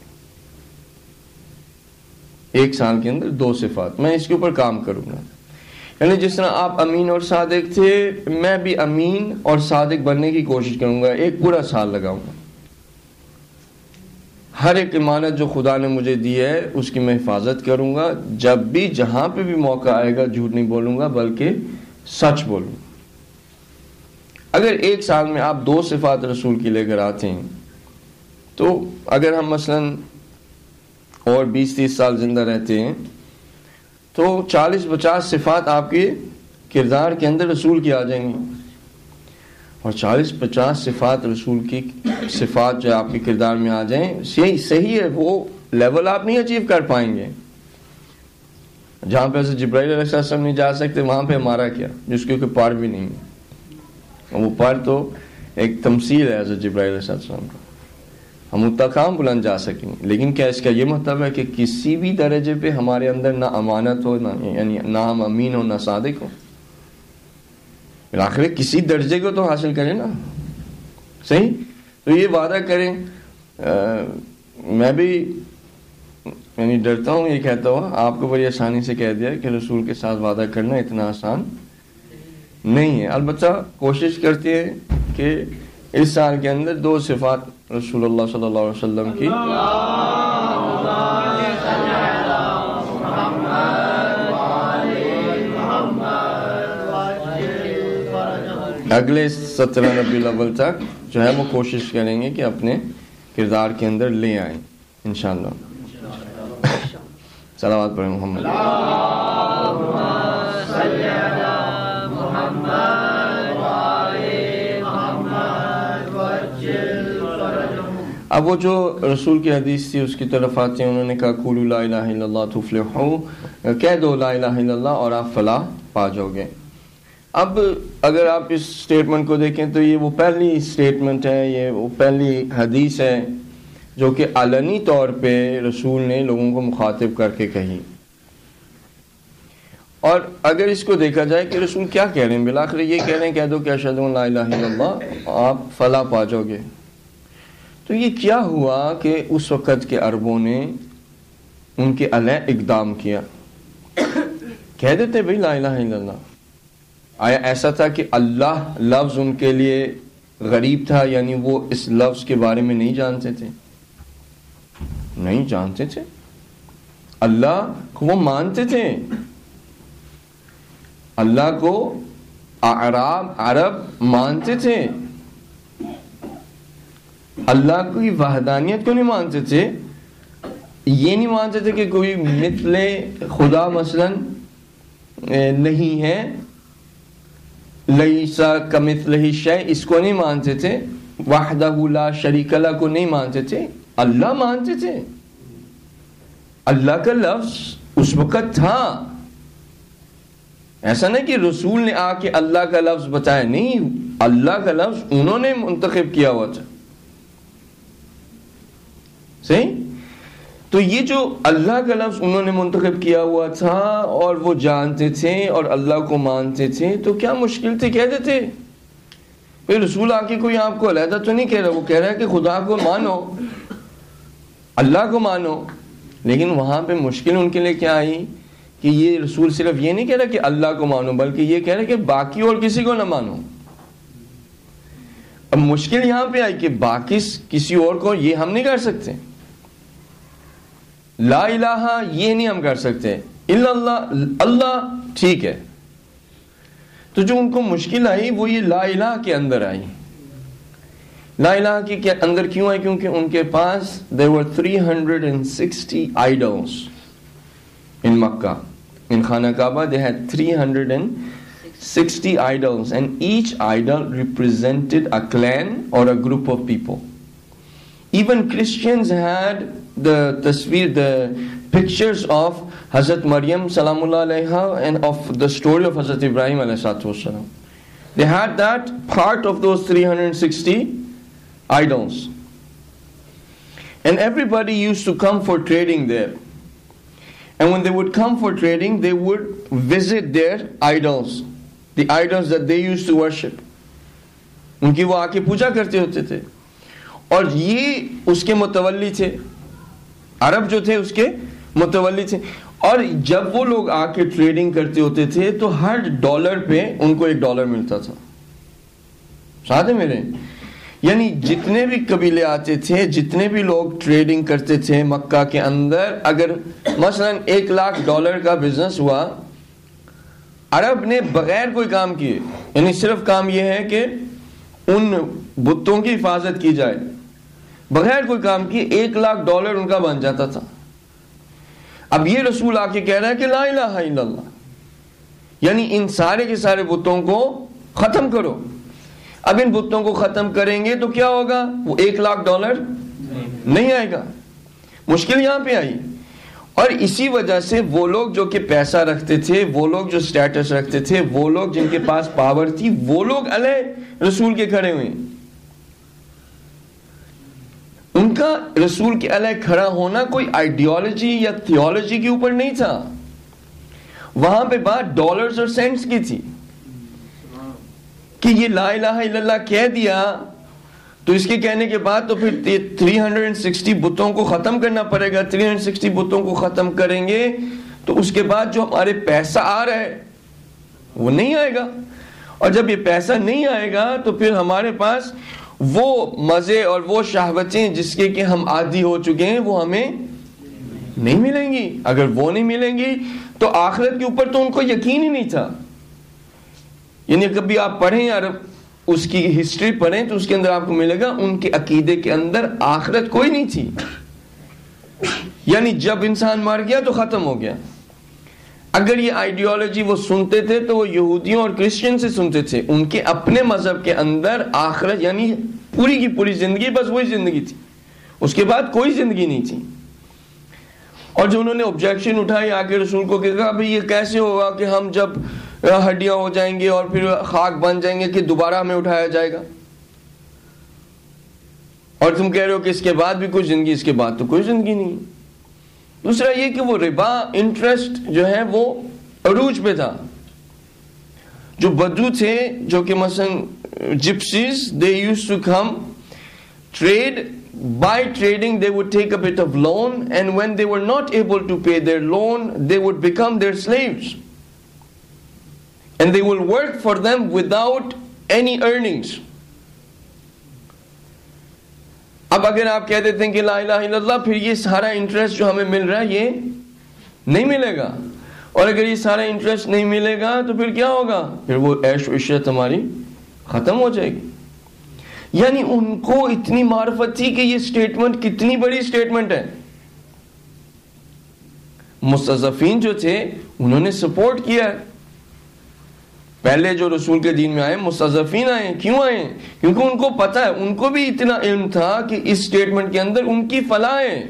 A: ایک سال کے اندر دو صفات میں اس کے اوپر کام کروں گا. یعنی جس طرح آپ امین اور صادق تھے، میں بھی امین اور صادق بننے کی کوشش کروں گا. ایک پورا سال لگاؤں گا. ہر ایک امانت جو خدا نے مجھے دی ہے اس کی میں حفاظت کروں گا. جب بھی جہاں پہ بھی موقع آئے گا جھوٹ نہیں بولوں گا بلکہ سچ بولوں. اگر ایک سال میں آپ دو صفات رسول کی لے کر آتے ہیں تو اگر ہم مثلاً اور بیس تیس سال زندہ رہتے ہیں تو چالیس پچاس صفات آپ کے کردار کے اندر رسول کی آ جائیں گی. اور چالیس پچاس صفات رسول کی صفات جو آپ کے کردار میں آ جائیں، صحیح صحیح ہے، وہ لیول آپ نہیں اچیو کر پائیں گے. جہاں پہ ایسے جبرائیل علیہ السلام نہیں جا سکتے وہاں پہ ہمارا کیا، جس کے کوئی پار بھی نہیں ہے. وہ پار تو ایک تمثیل ہے حضرت جبرائیل علیہ السلام کا. ہم اتنا کام بلند جا سکیں گے، لیکن کیا اس کا یہ مطلب ہے کہ کسی بھی درجے پہ ہمارے اندر نہ امانت ہو، نہ یعنی نہ ہم امین ہو، نہ صادق ہو؟ آخر کسی درجے کو تو حاصل کریں نا. صحیح. تو یہ وعدہ کریں. میں بھی یعنی ڈرتا ہوں یہ کہتا ہوں، آپ کو بڑی آسانی سے کہہ دیا کہ رسول کے ساتھ وعدہ کرنا اتنا آسان نہیں ہے. البتہ کوشش کرتے ہیں کہ اس سال کے اندر دو صفات رسول اللہ صلی اللہ علیہ وسلم کی اگلے سترہ ربیع الاول تک جو ہے وہ کوشش کریں گے کہ اپنے کردار کے اندر لے آئیں انشاءاللہ. صلوات پڑھیں محمد. اب وہ جو رسول کی حدیث تھی اس کی طرف آتے ہیں. انہوں نے کہا قولوا لا الہ الا اللہ تفلحوا، کہہ دو لا الہ الا اللہ اور آپ فلاح پا جاؤ گے. اب اگر آپ اس سٹیٹمنٹ کو دیکھیں تو یہ وہ پہلی سٹیٹمنٹ ہے، یہ وہ پہلی حدیث ہے جو کہ علنی طور پہ رسول نے لوگوں کو مخاطب کر کے کہی. اور اگر اس کو دیکھا جائے کہ رسول کیا کہہ رہے ہیں، بالآخر یہ کہہ رہے ہیں کہہ دو کہ اشہد ان لا الہ الا اللہ آپ فلاح پا جاؤ گے. تو یہ کیا ہوا کہ اس وقت کے عربوں نے ان کے علیہ اقدام کیا، کہہ دیتے بھائی لا الہ الا اللہ. آیا ایسا تھا کہ اللہ لفظ ان کے لیے غریب تھا یعنی وہ اس لفظ کے بارے میں نہیں جانتے تھے؟ نہیں جانتے تھے. اللہ کو وہ مانتے تھے. اللہ کو اعراب عرب مانتے تھے. اللہ کی وحدانیت کو نہیں مانتے تھے. یہ نہیں مانتے تھے کہ کوئی مثل خدا مثلا نہیں ہے. لیسا کمثلہ شیء اس کو نہیں مانتے تھے. وحدہ لا شریک لہ کو نہیں مانتے تھے. اللہ مانتے تھے. اللہ کا لفظ اس وقت تھا. ایسا نہیں کہ رسول نے آ کے اللہ کا لفظ بتایا. نہیں, اللہ کا لفظ انہوں نے منتخب کیا ہوا تھا. صحیح. تو یہ جو اللہ کا لفظ انہوں نے منتخب کیا ہوا تھا اور وہ جانتے تھے اور اللہ کو مانتے تھے, تو کیا مشکل تھی کہہ دیتے. پھر رسول آ کے کوئی آپ کو علیحدہ تو نہیں کہہ رہا, وہ کہہ رہا ہے کہ خدا کو مانو, اللہ کو مانو. لیکن وہاں پہ مشکل ان کے لیے کیا آئی کہ یہ رسول صرف یہ نہیں کہہ رہا کہ اللہ کو مانو, بلکہ یہ کہہ رہا کہ باقی اور کسی کو نہ مانو. اب مشکل یہاں پہ آئی کہ باقی کسی اور کو یہ ہم نہیں کر سکتے. لا الہ یہ نہیں ہم کر سکتے, الا اللہ, اللہ ٹھیک ہے. تو جو ان کو مشکل آئی وہ یہ لا الہ کے اندر آئی. لا الہ کے اندر کیوں آئی؟ کیونکہ ان کے پاس there were three hundred sixty idols in Makkah. In Khana Kaaba they had three hundred sixty idols, and each idol represented a clan or a group of people. Even Christians had the tasveer, the pictures of Hazrat Maryam salamullah alayha and of the story of Hazrat Ibrahim alayhi salatu wasalam. They had that part of those three hundred sixty idols. And everybody used to come for trading there. And when they would come for trading, they would visit their idols, the idols that they used to worship. ان کی وہ آ کے پوجا کرتے ہوتے تھے. اور یہ اس کے متولی تھے, عرب جو تھے اس کے متولی تھے. اور جب وہ لوگ آ کے ٹریڈنگ کرتے ہوتے تھے تو ہر ڈالر پہ ان کو ایک ڈالر ملتا تھا. ساتھ ہے میرے, یعنی جتنے بھی قبیلے آتے تھے, جتنے بھی لوگ ٹریڈنگ کرتے تھے مکہ کے اندر, اگر مثلا ایک لاکھ ڈالر کا بزنس ہوا, عرب نے بغیر کوئی کام کیے, یعنی صرف کام یہ ہے کہ ان بتوں کی حفاظت کی جائے, بغیر کوئی کام کیے ایک لاکھ ڈالر ان کا بن جاتا تھا. اب یہ رسول آ کے کہہ رہا ہے کہ لا الہ الا اللہ, یعنی ان سارے کے سارے بتوں کو ختم کرو. اب ان بتوں کو ختم کریں گے تو کیا ہوگا؟ وہ ایک لاکھ ڈالر نہیں آئے گا. مشکل یہاں پہ آئی. اور اسی وجہ سے وہ لوگ جو کہ پیسہ رکھتے تھے, وہ لوگ جو سٹیٹس رکھتے تھے, وہ لوگ جن کے پاس پاور تھی, وہ لوگ علیہ رسول کے کھڑے ہوئے. ان کا رسول کے علیہ کھڑا ہونا کوئی آئیڈیالوجی یا تھیولوجی کے اوپر نہیں تھا. وہاں پہ بات ڈالرز اور سینٹس کی تھی کہ یہ لا الہ الا اللہ کہہ دیا تو اس کے کہنے کے بعد تو پھر تین سو ساٹھ بتوں کو ختم کرنا پڑے گا. تین سو ساٹھ بتوں کو ختم کریں گے تو اس کے بعد جو ہمارے پیسہ آ رہا ہے وہ نہیں آئے گا. اور جب یہ پیسہ نہیں آئے گا تو پھر ہمارے پاس وہ مزے اور وہ شہوتیں جس کے کہ ہم عادی ہو چکے ہیں وہ ہمیں نہیں ملیں گی. اگر وہ نہیں ملیں گی تو آخرت کے اوپر تو ان کو یقین ہی نہیں تھا. یعنی کبھی آپ پڑھیں یا اس کی ہسٹری پڑھیں تو اس کے اندر آپ کو ملے گا ان کے عقیدے کے اندر آخرت کوئی نہیں تھی. یعنی جب انسان مر گیا تو ختم ہو گیا. اگر یہ آئیڈیالوجی وہ سنتے تھے تو وہ یہودیوں اور کرسچن سے سنتے تھے. ان کے اپنے مذہب کے اندر آخرت یعنی پوری کی پوری زندگی بس وہی زندگی تھی, اس کے بعد کوئی زندگی نہیں تھی. اور جو انہوں نے آبجیکشن اٹھائی آ کے رسول کو کہا بھئی یہ کیسے ہوگا کہ ہم جب ہڈیاں ہو جائیں گے اور پھر خاک بن جائیں گے کہ دوبارہ ہمیں اٹھایا جائے گا, اور تم کہہ رہے ہو کہ اس کے بعد بھی کوئی زندگی, اس کے بعد تو کوئی زندگی نہیں. دوسرا یہ کہ وہ ربا انٹرسٹ جو ہے وہ عروج پہ تھا. جو بدو تھے جو کہ مثلا جپسیز, they used to come trade. By trading they would take a bit of loan, and when they were not able to pay their loan they would become their slaves, and they will work for them without any earnings. اب اگر آپ کہہ دیتے ہیں کہ لا الہ الا اللہ، پھر یہ سارا انٹرسٹ جو ہمیں مل رہا ہے یہ نہیں ملے گا، اور اگر یہ سارا انٹرسٹ نہیں ملے گا تو پھر کیا ہوگا؟ پھر وہ عیش و عشرت ہماری ختم ہو جائے گی۔ یعنی ان کو اتنی معرفت تھی کہ یہ سٹیٹمنٹ کتنی بڑی سٹیٹمنٹ ہے۔ مستضعفین جو تھے انہوں نے سپورٹ کیا ہے۔ پہلے جو رسول کے دین میں آئے مستضعفین آئے، کیوں آئے؟ کیونکہ ان کو پتا ہے، ان کو بھی اتنا علم تھا کہ اس سٹیٹمنٹ کے اندر ان کی فلاح ہے،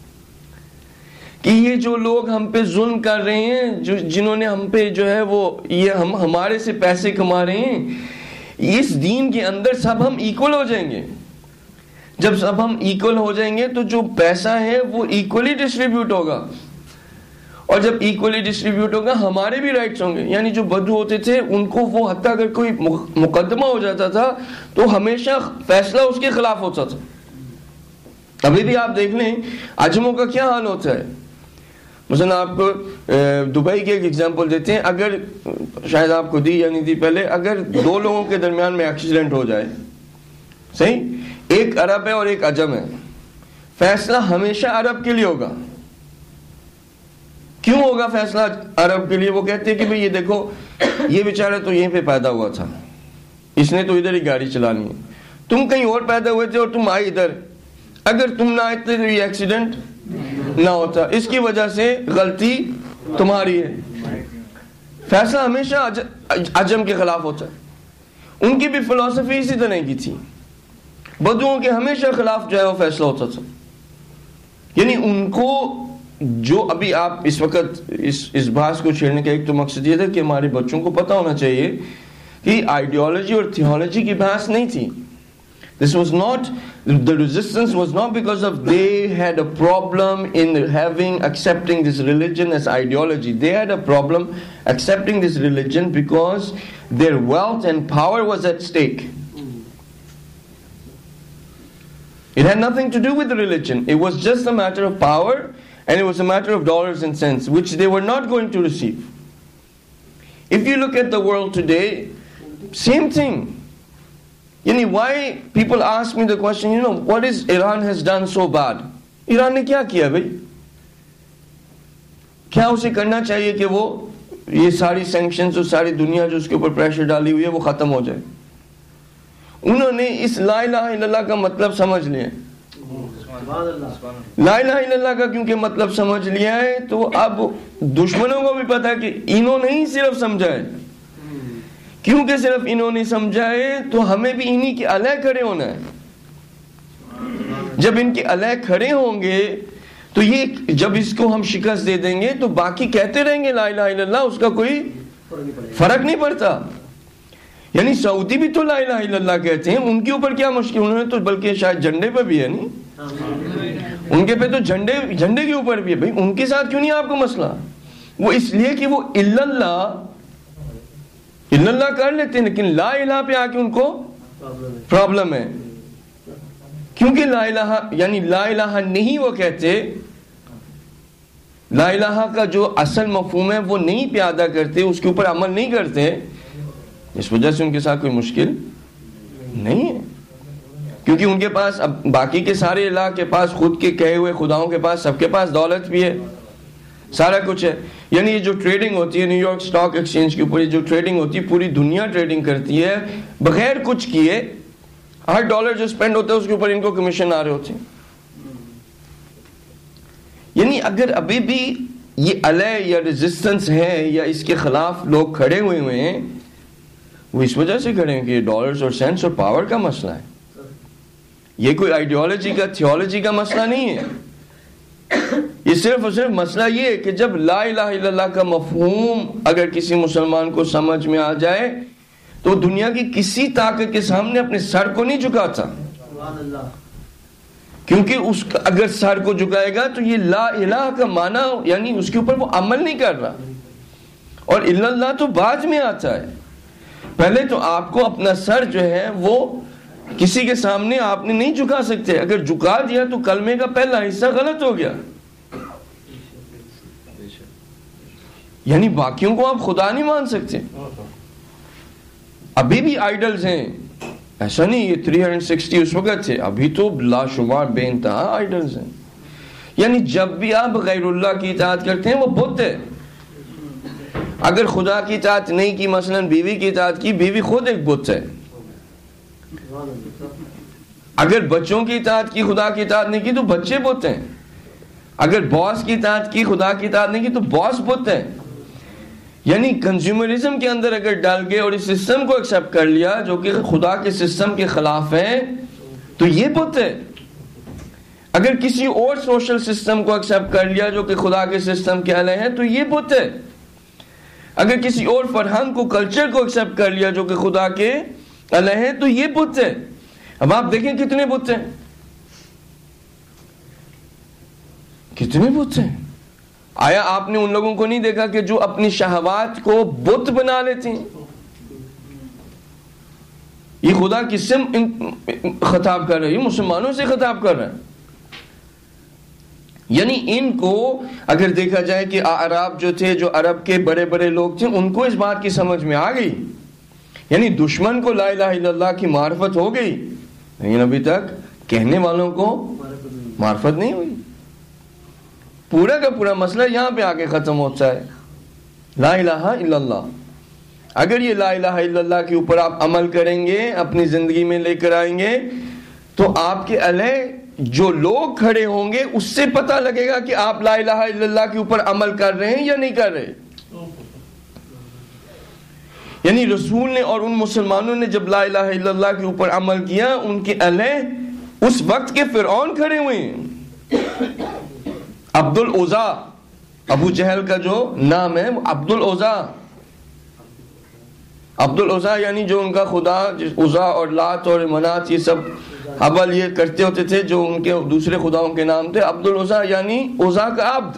A: کہ یہ جو لوگ ہم پہ ظلم کر رہے ہیں، جو جنہوں نے ہم پہ جو ہے وہ یہ ہم ہمارے سے پیسے کما رہے ہیں، اس دین کے اندر سب ہم ایکول ہو جائیں گے۔ جب سب ہم ایکول ہو جائیں گے تو جو پیسہ ہے وہ ایکولی ڈسٹریبیوٹ ہوگا، اور جب ایکولی ڈسٹریبیوٹ ہوگا ہمارے بھی رائٹس ہوں گے۔ یعنی جو بدو ہوتے تھے ان کو وہ حتیٰ اگر کوئی مقدمہ ہو جاتا تھا تو ہمیشہ فیصلہ اس کے خلاف ہوتا تھا۔ ابھی بھی آپ دیکھ لیں عجموں کا کیا حال ہوتا ہے۔ مثلا آپ کو دبئی کے ایک ایگزامپل دیتے ہیں، اگر شاید آپ کو دی یا نہیں دی پہلے، اگر دو لوگوں کے درمیان میں ایکسیڈنٹ ہو جائے، صحیح، ایک عرب ہے اور ایک عجم ہے، فیصلہ ہمیشہ عرب کے لیے ہوگا۔ کیوں ہوگا فیصلہ عرب کے لیے؟ وہ کہتے ہیں کہ بھئی یہ دیکھو یہ بیچارہ تو یہیں پہ پیدا ہوا تھا، اس نے تو ادھر ہی گاڑی چلانی ہے، تم کہیں اور پیدا ہوئے تھے اور تم آئے ادھر، اگر تم نہ آئے تو یہ ایکسیڈنٹ نہ ہوتا، اس کی وجہ سے غلطی تمہاری ہے۔ فیصلہ ہمیشہ عجم کے خلاف ہوتا ہے۔ ان کی بھی فلسفی اسی طرح کی تھی، بدوؤں کے ہمیشہ خلاف جو ہے وہ فیصلہ ہوتا تھا۔ یعنی ان کو جو ابھی آپ اس وقت اس اس بحث کو چھیڑنے کا ایک تو مقصد یہ تھا کہ ہمارے بچوں کو پتہ ہونا چاہیے کہ آئیڈیالوجی اور تھیولوجی کی بحث نہیں تھی۔ This was not, the resistance was not because of they had a problem in having, accepting this religion as ideology. They had a problem accepting this religion because their wealth and power was at stake. It had nothing to do with the religion. It was just a matter of power, and it was a matter of dollars and cents, which they were not going to receive. If you look at the world today, same thing. یعنی why people ask me the question, you know, what is Iran has done so bad? Iran نے کیا کیا بھائی؟ کیا اسے کرنا چاہیے کہ وہ یہ ساری سینکشنز اور ساری دنیا جو اس کے اوپر پریشر ڈالی ہوئی ہے وہ ختم ہو جائے؟ انہوں نے اس لا الہ الا اللہ کا مطلب سمجھ لیا۔ لا الہ الا اللہ کا کیونکہ مطلب سمجھ لیا ہے تو اب دشمنوں کو بھی پتا کہ انہوں نے ہی صرف سمجھا ہے، کیونکہ صرف انہوں نے سمجھا ہے تو ہمیں بھی انہی کے علیہ کھڑے ہونا ہے۔ جب ان کے علیہ کھڑے ہوں گے تو یہ جب اس کو ہم شکست دے دیں گے تو باقی کہتے رہیں گے لا الہ الا اللہ، اس کا کوئی فرق نہیں پڑتا۔ یعنی سعودی بھی تو لا الہ الا اللہ کہتے ہیں، ان کے اوپر کیا مشکل؟ انہوں نے تو بلکہ شاید جھنڈے پہ بھی ہے، نہیں ان کے پہ تو جھنڈے جھنڈے کے اوپر بھی ہے۔ بھائی ان کے ساتھ کیوں نہیں آپ کو مسئلہ؟ وہ اس لیے کہ وہ الا اللہ الا اللہ کر لیتے ہیں، لیکن لا الہ پہ آ کے ان کو پرابلم ہے، کیونکہ لا الہ یعنی لا الہ نہیں وہ کہتے، لا الہ کا جو اصل مفہوم ہے وہ نہیں پیادہ کرتے، اس کے اوپر عمل نہیں کرتے، اس وجہ سے ان کے ساتھ کوئی مشکل نہیں ہے، کیونکہ ان کے پاس اب باقی کے سارے الہ کے پاس خود کے کہے ہوئے خداؤں کے پاس سب کے پاس دولت بھی ہے، سارا کچھ ہے۔ یعنی یہ جو ٹریڈنگ ہوتی ہے نیو یارک سٹاک ایکسچینج کے اوپر، یہ جو ٹریڈنگ ہوتی ہے پوری دنیا ٹریڈنگ کرتی ہے بغیر کچھ کیے، ہر ڈالر جو سپینڈ ہوتا ہے اس کے اوپر ان کو کمیشن آ رہے ہوتے ہیں۔ یعنی اگر ابھی بھی یہ علیہ یا ریزسٹنس ہے یا اس کے خلاف لوگ کھڑے ہوئے ہوئے ہیں، وہ اس وجہ سے کھڑے ہیں کہ یہ ڈالرز اور سینٹس اور پاور کا مسئلہ ہے، یہ کوئی آئیڈیالوجی کا تھیولوجی کا مسئلہ نہیں ہے۔ یہ صرف اور صرف مسئلہ یہ ہے کہ جب لا الہ الا اللہ کا مفہوم اگر کسی مسلمان کو سمجھ میں آ جائے تو دنیا کی کسی طاقت کے سامنے اپنے سر کو نہیں جھکاتا، کیونکہ اس کا اگر سر کو جھکائے گا تو یہ لا الہ کا معنی یعنی اس کے اوپر وہ عمل نہیں کر رہا، اور الا اللہ تو بعد میں آتا ہے۔ پہلے تو آپ کو اپنا سر جو ہے وہ کسی کے سامنے آپ نے نہیں جھکا سکتے، اگر جھکا دیا تو کلمے کا پہلا حصہ غلط ہو گیا، یعنی باقیوں کو آپ خدا نہیں مان سکتے۔ ابھی بھی آئیڈلز ہیں، ایسا نہیں یہ تین سو ساٹھ اس وقت تھے، ابھی تو لاشمار بے انتہا آئیڈلز ہیں. یعنی جب بھی آپ غیر اللہ کی اطاعت کرتے ہیں وہ بت ہے. اگر خدا کی اطاعت نہیں کی، مثلا بیوی کی اطاعت کی، بیوی خود ایک بت ہے. اگر بچوں کی اطاعت کی، خدا کی اطاعت نہیں کی تو بچے بت ہیں. اگر باس کی اطاعت کی، خدا کی اطاعت نہیں کی تو باس بت ہے. یعنی کنزیومرزم کے اندر اگر ڈال گئے اور اس سسٹم کو ایکسیپٹ کر لیا جو کہ خدا کے سسٹم کے خلاف ہے تو یہ بت ہے. اگر کسی اور سوشل سسٹم کو ایکسیپٹ کر لیا جو کہ خدا کے سسٹم کے علیہ ہے تو یہ بت ہے. اگر کسی اور فرہنگ کو، کلچر کو ایکسیپٹ کر لیا جو کہ خدا کے علیہ ہے تو یہ بت ہے. اب آپ دیکھیں کتنے بت ہیں، کتنے بت ہیں. آیا آپ نے ان لوگوں کو نہیں دیکھا کہ جو اپنی شہوات کو بت بنا لیتے ہیں؟ یہ خدا کس سے خطاب کر رہا ہے؟ یہ مسلمانوں سے خطاب کر رہا ہے. یعنی ان کو اگر دیکھا جائے کہ اعراب جو تھے، جو عرب کے بڑے بڑے لوگ تھے، ان کو اس بات کی سمجھ میں آ گئی. یعنی دشمن کو لا الہ الا اللہ کی معرفت ہو گئی، لیکن ابھی تک کہنے والوں کو معرفت نہیں ہوئی. پورا کا پورا مسئلہ یہاں پہ آگے ختم ہوتا ہے. لا الہ الا اللہ. اگر یہ لا الہ الا اللہ کے اوپر آپ عمل کریں گے، اپنی زندگی میں لے کر آئیں گے، تو آپ کے علیہ جو لوگ کھڑے ہوں گے اس سے پتہ لگے گا کہ آپ لا الہ الا اللہ کے اوپر عمل کر رہے ہیں یا نہیں کر رہے. یعنی رسول نے اور ان مسلمانوں نے جب لا الہ الا اللہ کے اوپر عمل کیا، ان کے علیہ اس وقت کے فرعون کھڑے ہوئے ہیں. عبد العزا، ابو جہل کا جو نام ہے وہ عبد العزا. عبد العزا یعنی جو ان کا خدا، عزا اور لات اور منات یہ سب حبل یہ کرتے ہوتے تھے، جو ان کے دوسرے خداؤں کے نام تھے. عبد العزا یعنی عزا کا عبد،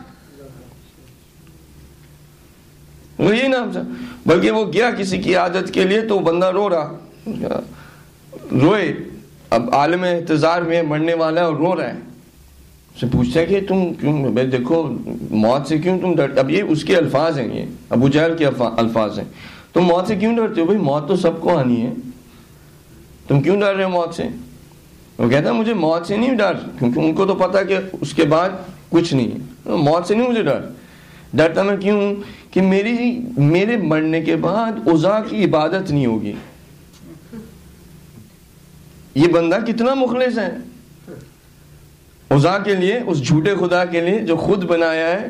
A: وہ یہی نام تھا. بلکہ وہ گیا کسی کی عادت کے لیے تو بندہ رو رہا، روئے. اب عالم احتضار میں مرنے والا ہے اور رو رہا ہے. سے پوچھتا ہے کہ تم کیوں، بھائی دیکھو موت سے کیوں تم ڈرتے؟ اب یہ اس کے الفاظ ہیں، یہ ابو جہل کے الفاظ ہیں. تم موت سے کیوں ڈرتے ہو؟ بھائی موت تو سب کو آنی ہے، تم کیوں ڈر رہے ہو موت سے؟ وہ کہتا ہے مجھے موت سے نہیں ڈر، کیونکہ ان کو تو پتا کہ اس کے بعد کچھ نہیں ہے. موت سے نہیں مجھے ڈر. ڈرتا میں کیوں ہوں کہ میری میرے مرنے کے بعد عزا کی عبادت نہیں ہوگی. یہ بندہ کتنا مخلص ہے عزا کے لیے، اس جھوٹے خدا کے لیے جو خود بنایا ہے.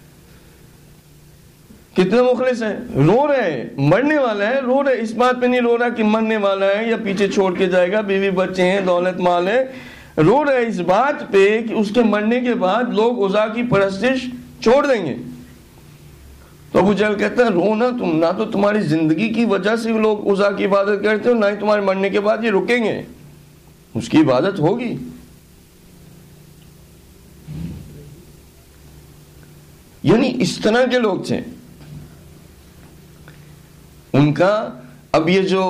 A: کتنا مخلص ہے. رو رہے ہیں، مرنے والا ہے، رو رہے. اس بات پہ نہیں رو رہا کہ مرنے والا ہے یا پیچھے چھوڑ کے جائے گا، بیوی بچے ہیں، دولت مال ہے. رو رہے اس بات پہ کہ اس کے مرنے کے بعد لوگ عزا کی پرستش چھوڑ دیں گے. تو ابو جہل کہتا ہے رو نا تم، نہ تو تمہاری زندگی کی وجہ سے لوگ عزا کی عبادت کرتے ہو، نہ ہی تمہارے مرنے کے بعد یہ رکیں گے. اس کی عبادت ہوگی. یعنی اس طرح کے لوگ تھے. ان کا اب یہ جو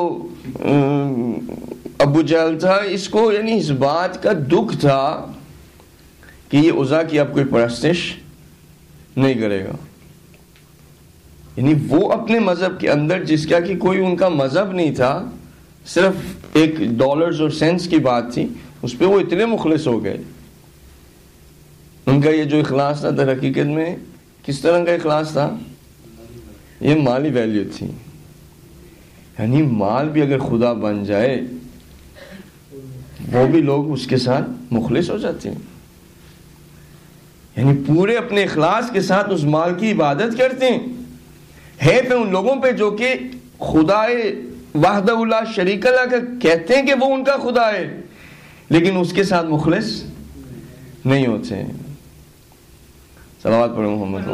A: ابو جہل تھا، اس کو یعنی اس بات کا دکھ تھا کہ یہ عزا کی اب کوئی پرستش نہیں کرے گا. یعنی وہ اپنے مذہب کے اندر جس کا کہ کوئی ان کا مذہب نہیں تھا، صرف ایک ڈالرز اور سینٹس کی بات تھی، اس پہ وہ اتنے مخلص ہو گئے. ان کا یہ جو اخلاص تھا در حقیقت میں کس طرح کا اخلاص تھا؟ یہ مالی ویلیو تھی. یعنی مال بھی اگر خدا بن جائے وہ بھی لوگ اس کے ساتھ مخلص ہو جاتے ہیں. یعنی پورے اپنے اخلاص کے ساتھ اس مال کی عبادت کرتے ہیں. ہے پہ ان لوگوں پہ جو کہ خدا وحدہ لا شریک لہ کا کہتے ہیں کہ وہ ان کا خدا ہے، لیکن اس کے ساتھ مخلص نہیں ہوتے ہیں. صلوات پڑھو محمد.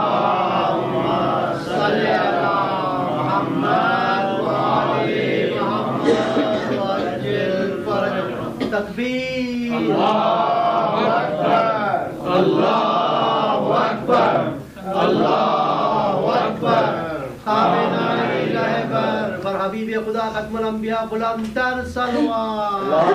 B: تکبیر. اللہ اکبر، اللہ اکبر، اللہ اکبر. خامنہ الہ بر بر حبیب خدا ختم الانبیاء بلند تر صلوات.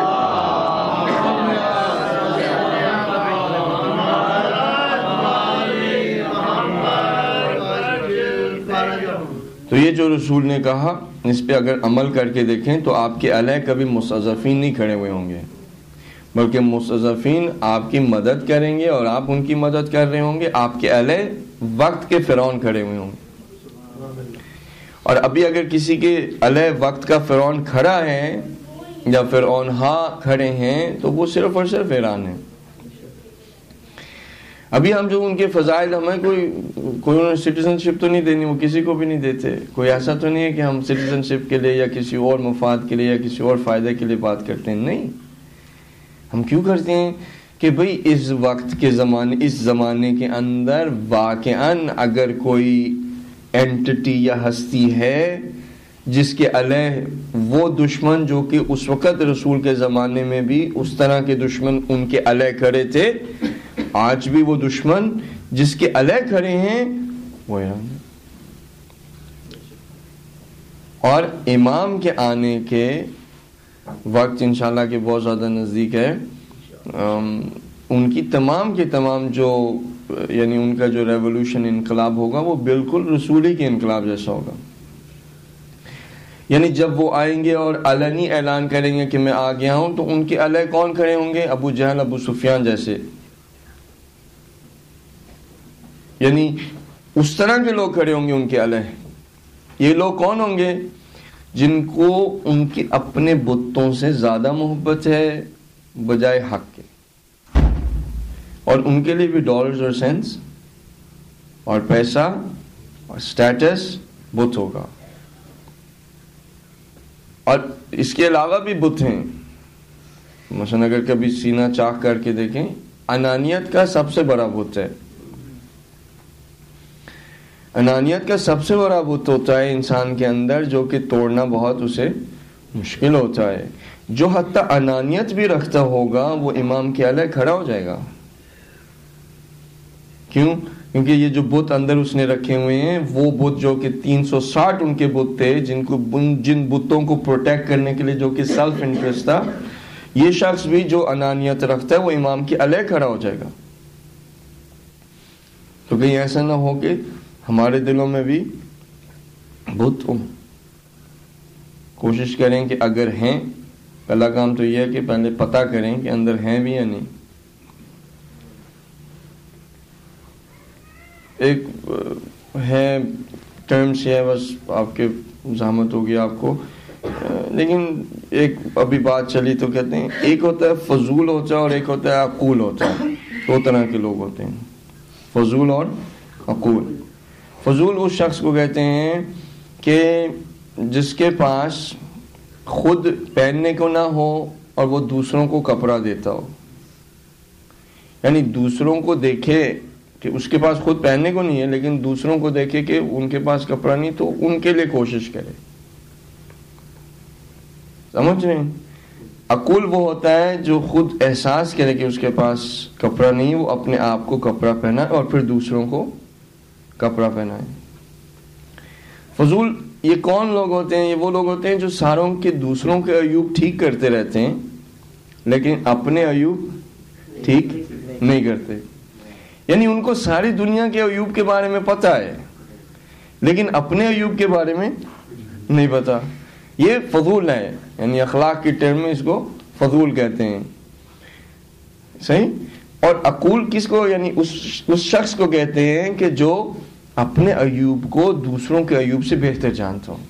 A: تو یہ جو رسول نے کہا اس پہ اگر عمل کر کے دیکھیں تو آپ کے علیہ کبھی مستضعفین نہیں کھڑے ہوئے ہوں گے، بلکہ مستضعفین آپ کی مدد کریں گے اور آپ ان کی مدد کر رہے ہوں گے. آپ کے علیہ وقت کے فرعون کھڑے ہوئے ہوں گے. اور ابھی اگر کسی کے علیہ وقت کا فرعون کھڑا ہے یا فرعون ہاں کھڑے ہیں تو وہ صرف اور صرف ایران ہے. ابھی ہم جو ان کے فضائل، ہمیں کوئی کوئی انہوں نے سٹیزن شپ تو نہیں دینی، وہ کسی کو بھی نہیں دیتے. کوئی ایسا تو نہیں ہے کہ ہم سٹیزن شپ کے لیے یا کسی اور مفاد کے لیے یا کسی اور فائدے کے لیے بات کرتے ہیں. نہیں، ہم کیوں کرتے ہیں کہ بھئی اس وقت کے زمانے اس زمانے کے اندر واقعاً اگر کوئی اینٹٹی یا ہستی ہے جس کے علیہ وہ دشمن جو کہ اس وقت رسول کے زمانے میں بھی اس طرح کے دشمن ان کے علیہ کھڑے تھے، آج بھی وہ دشمن جس کے علیہ کھڑے ہیں وہ ایران ہے. اور امام کے آنے کے وقت انشاءاللہ کہ بہت زیادہ نزدیک ہے. ان کی تمام کے تمام جو یعنی ان کا جو ریولوشن انقلاب ہوگا وہ بالکل رسولی کے انقلاب جیسا ہوگا. یعنی جب وہ آئیں گے اور علنی اعلان کریں گے کہ میں آ گیا ہوں تو ان کے علیہ کون کھڑے ہوں گے؟ ابو جہل، ابو سفیان جیسے، یعنی اس طرح کے لوگ کھڑے ہوں گے ان کے علیہ. یہ لوگ کون ہوں گے؟ جن کو ان کے اپنے بتوں سے زیادہ محبت ہے بجائے حق کے، اور ان کے لیے بھی ڈالرز اور سینس اور پیسہ اور سٹیٹس بت ہوگا. اور اس کے علاوہ بھی بت ہیں. مثلا اگر کبھی سینہ چاک کر کے دیکھیں، انانیت کا سب سے بڑا بت ہے. انانیت کا سب سے بڑا بت ہوتا ہے انسان کے اندر، جو کہ توڑنا بہت اسے مشکل ہوتا ہے. جو حتیٰ انانیت بھی رکھتا ہوگا وہ امام کے علیہ کھڑا ہو جائے گا. کیوں؟ کیونکہ یہ جو بت اندر اس نے رکھے ہوئے ہیں وہ بت جو کہ تین سو ساٹھ ان کے بت تھے، جن کو جن بتوں کو پروٹیکٹ کرنے کے لیے جو کہ سیلف انٹرسٹ تھا، یہ شخص بھی جو انانیت رکھتا ہے وہ امام کے علیہ کھڑا ہو جائے گا. تو کہیں ایسا نہ ہو کہ ہمارے دلوں میں بھی بت ہوں. کوشش کریں کہ اگر ہیں، پہلا کام تو یہ ہے کہ پہلے پتہ کریں کہ اندر ہیں بھی یا نہیں. ایک ہے ٹرمس ہے، بس آپ کے زحمت ہوگی آپ کو، لیکن ایک ابھی بات چلی تو کہتے ہیں ایک ہوتا ہے فضول ہوتا ہے اور ایک ہوتا ہے عقول ہوتا ہے. دو طرح کے لوگ ہوتے ہیں، فضول اور عقول. فضول اس شخص کو کہتے ہیں کہ جس کے پاس خود پہننے کو نہ ہو اور وہ دوسروں کو کپڑا دیتا ہو. یعنی دوسروں کو دیکھے کہ اس کے پاس خود پہننے کو نہیں ہے لیکن دوسروں کو دیکھے کہ ان کے پاس کپڑا نہیں تو ان کے لیے کوشش کرے. سمجھ رہے ہیں؟ عقل وہ ہوتا ہے جو خود احساس کرے کہ اس کے پاس کپڑا نہیں، وہ اپنے آپ کو کپڑا پہنائے اور پھر دوسروں کو کپڑا پہنائے. فضول یہ کون لوگ ہوتے ہیں؟ یہ وہ لوگ ہوتے ہیں جو ساروں کے دوسروں کے عیوب ٹھیک کرتے رہتے ہیں لیکن اپنے عیوب ٹھیک نہیں کرتے. یعنی ان کو ساری دنیا کے عیوب کے بارے میں پتہ ہے لیکن اپنے عیوب کے بارے میں نہیں پتہ. یہ فضول ہے، یعنی اخلاق کی ٹرم میں اس کو فضول کہتے ہیں. صحیح؟ اور عقول کس کو؟ یعنی اس اس شخص کو کہتے ہیں کہ جو اپنے عیوب کو دوسروں کے عیوب سے بہتر جانتا ہو.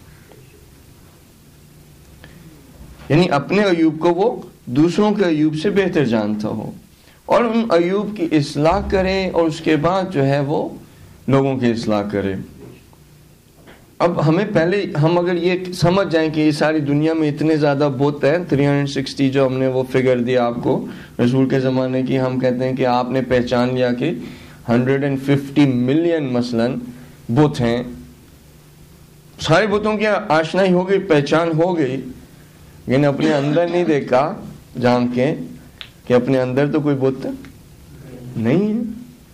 A: یعنی اپنے عیوب کو وہ دوسروں کے عیوب سے بہتر جانتا ہو اور ان عیوب کی اصلاح کرے اور اس کے بعد جو ہے وہ لوگوں کی اصلاح کرے. اب ہمیں پہلے ہم اگر یہ سمجھ جائیں کہ یہ ساری دنیا میں اتنے زیادہ بت ہیں، تین سو ساٹھ جو ہم نے وہ فگر دیا آپ کو رسول کے زمانے کی، ہم کہتے ہیں کہ آپ نے پہچان لیا کہ ایک سو پچاس ملین مثلا بت ہیں. سارے بتوں کی آشنائی ہو گئی، پہچان ہو گئی، لیکن اپنے اندر نہیں دیکھا جان کے کہ اپنے اندر تو کوئی بت نہیں ہے.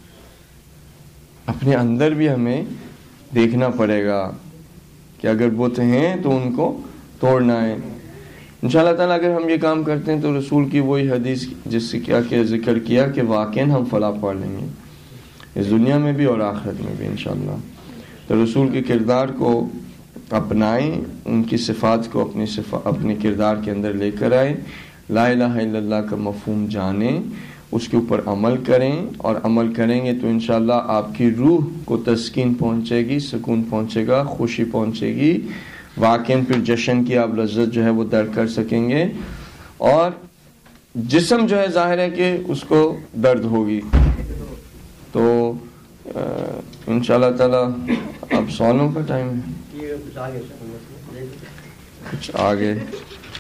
A: اپنے اندر بھی ہمیں دیکھنا پڑے گا کہ اگر بت ہیں تو ان کو توڑنا ہے. انشاءاللہ تعالیٰ اگر ہم یہ کام کرتے ہیں تو رسول کی وہی حدیث جس سے کیا کہ ذکر کیا کہ واقعاً ہم فلاح پا لیں گے اس دنیا میں بھی اور آخرت میں بھی انشاءاللہ. تو رسول کے کردار کو اپنائیں، ان کی صفات کو اپنے صفا اپنے کردار کے اندر لے کر آئیں، لا الہ الا اللہ کا مفہوم جانیں، اس کے اوپر عمل کریں، اور عمل کریں گے تو انشاءاللہ آپ کی روح کو تسکین پہنچے گی، سکون پہنچے گا، خوشی پہنچے گی، واقعاً پھر جشن کی آپ لذت جو ہے وہ در کر سکیں گے، اور جسم جو ہے ظاہر ہے کہ اس کو درد ہوگی۔ تو انشاءاللہ تعالی اب سوالوں کا ٹائم ہے، کچھ آگے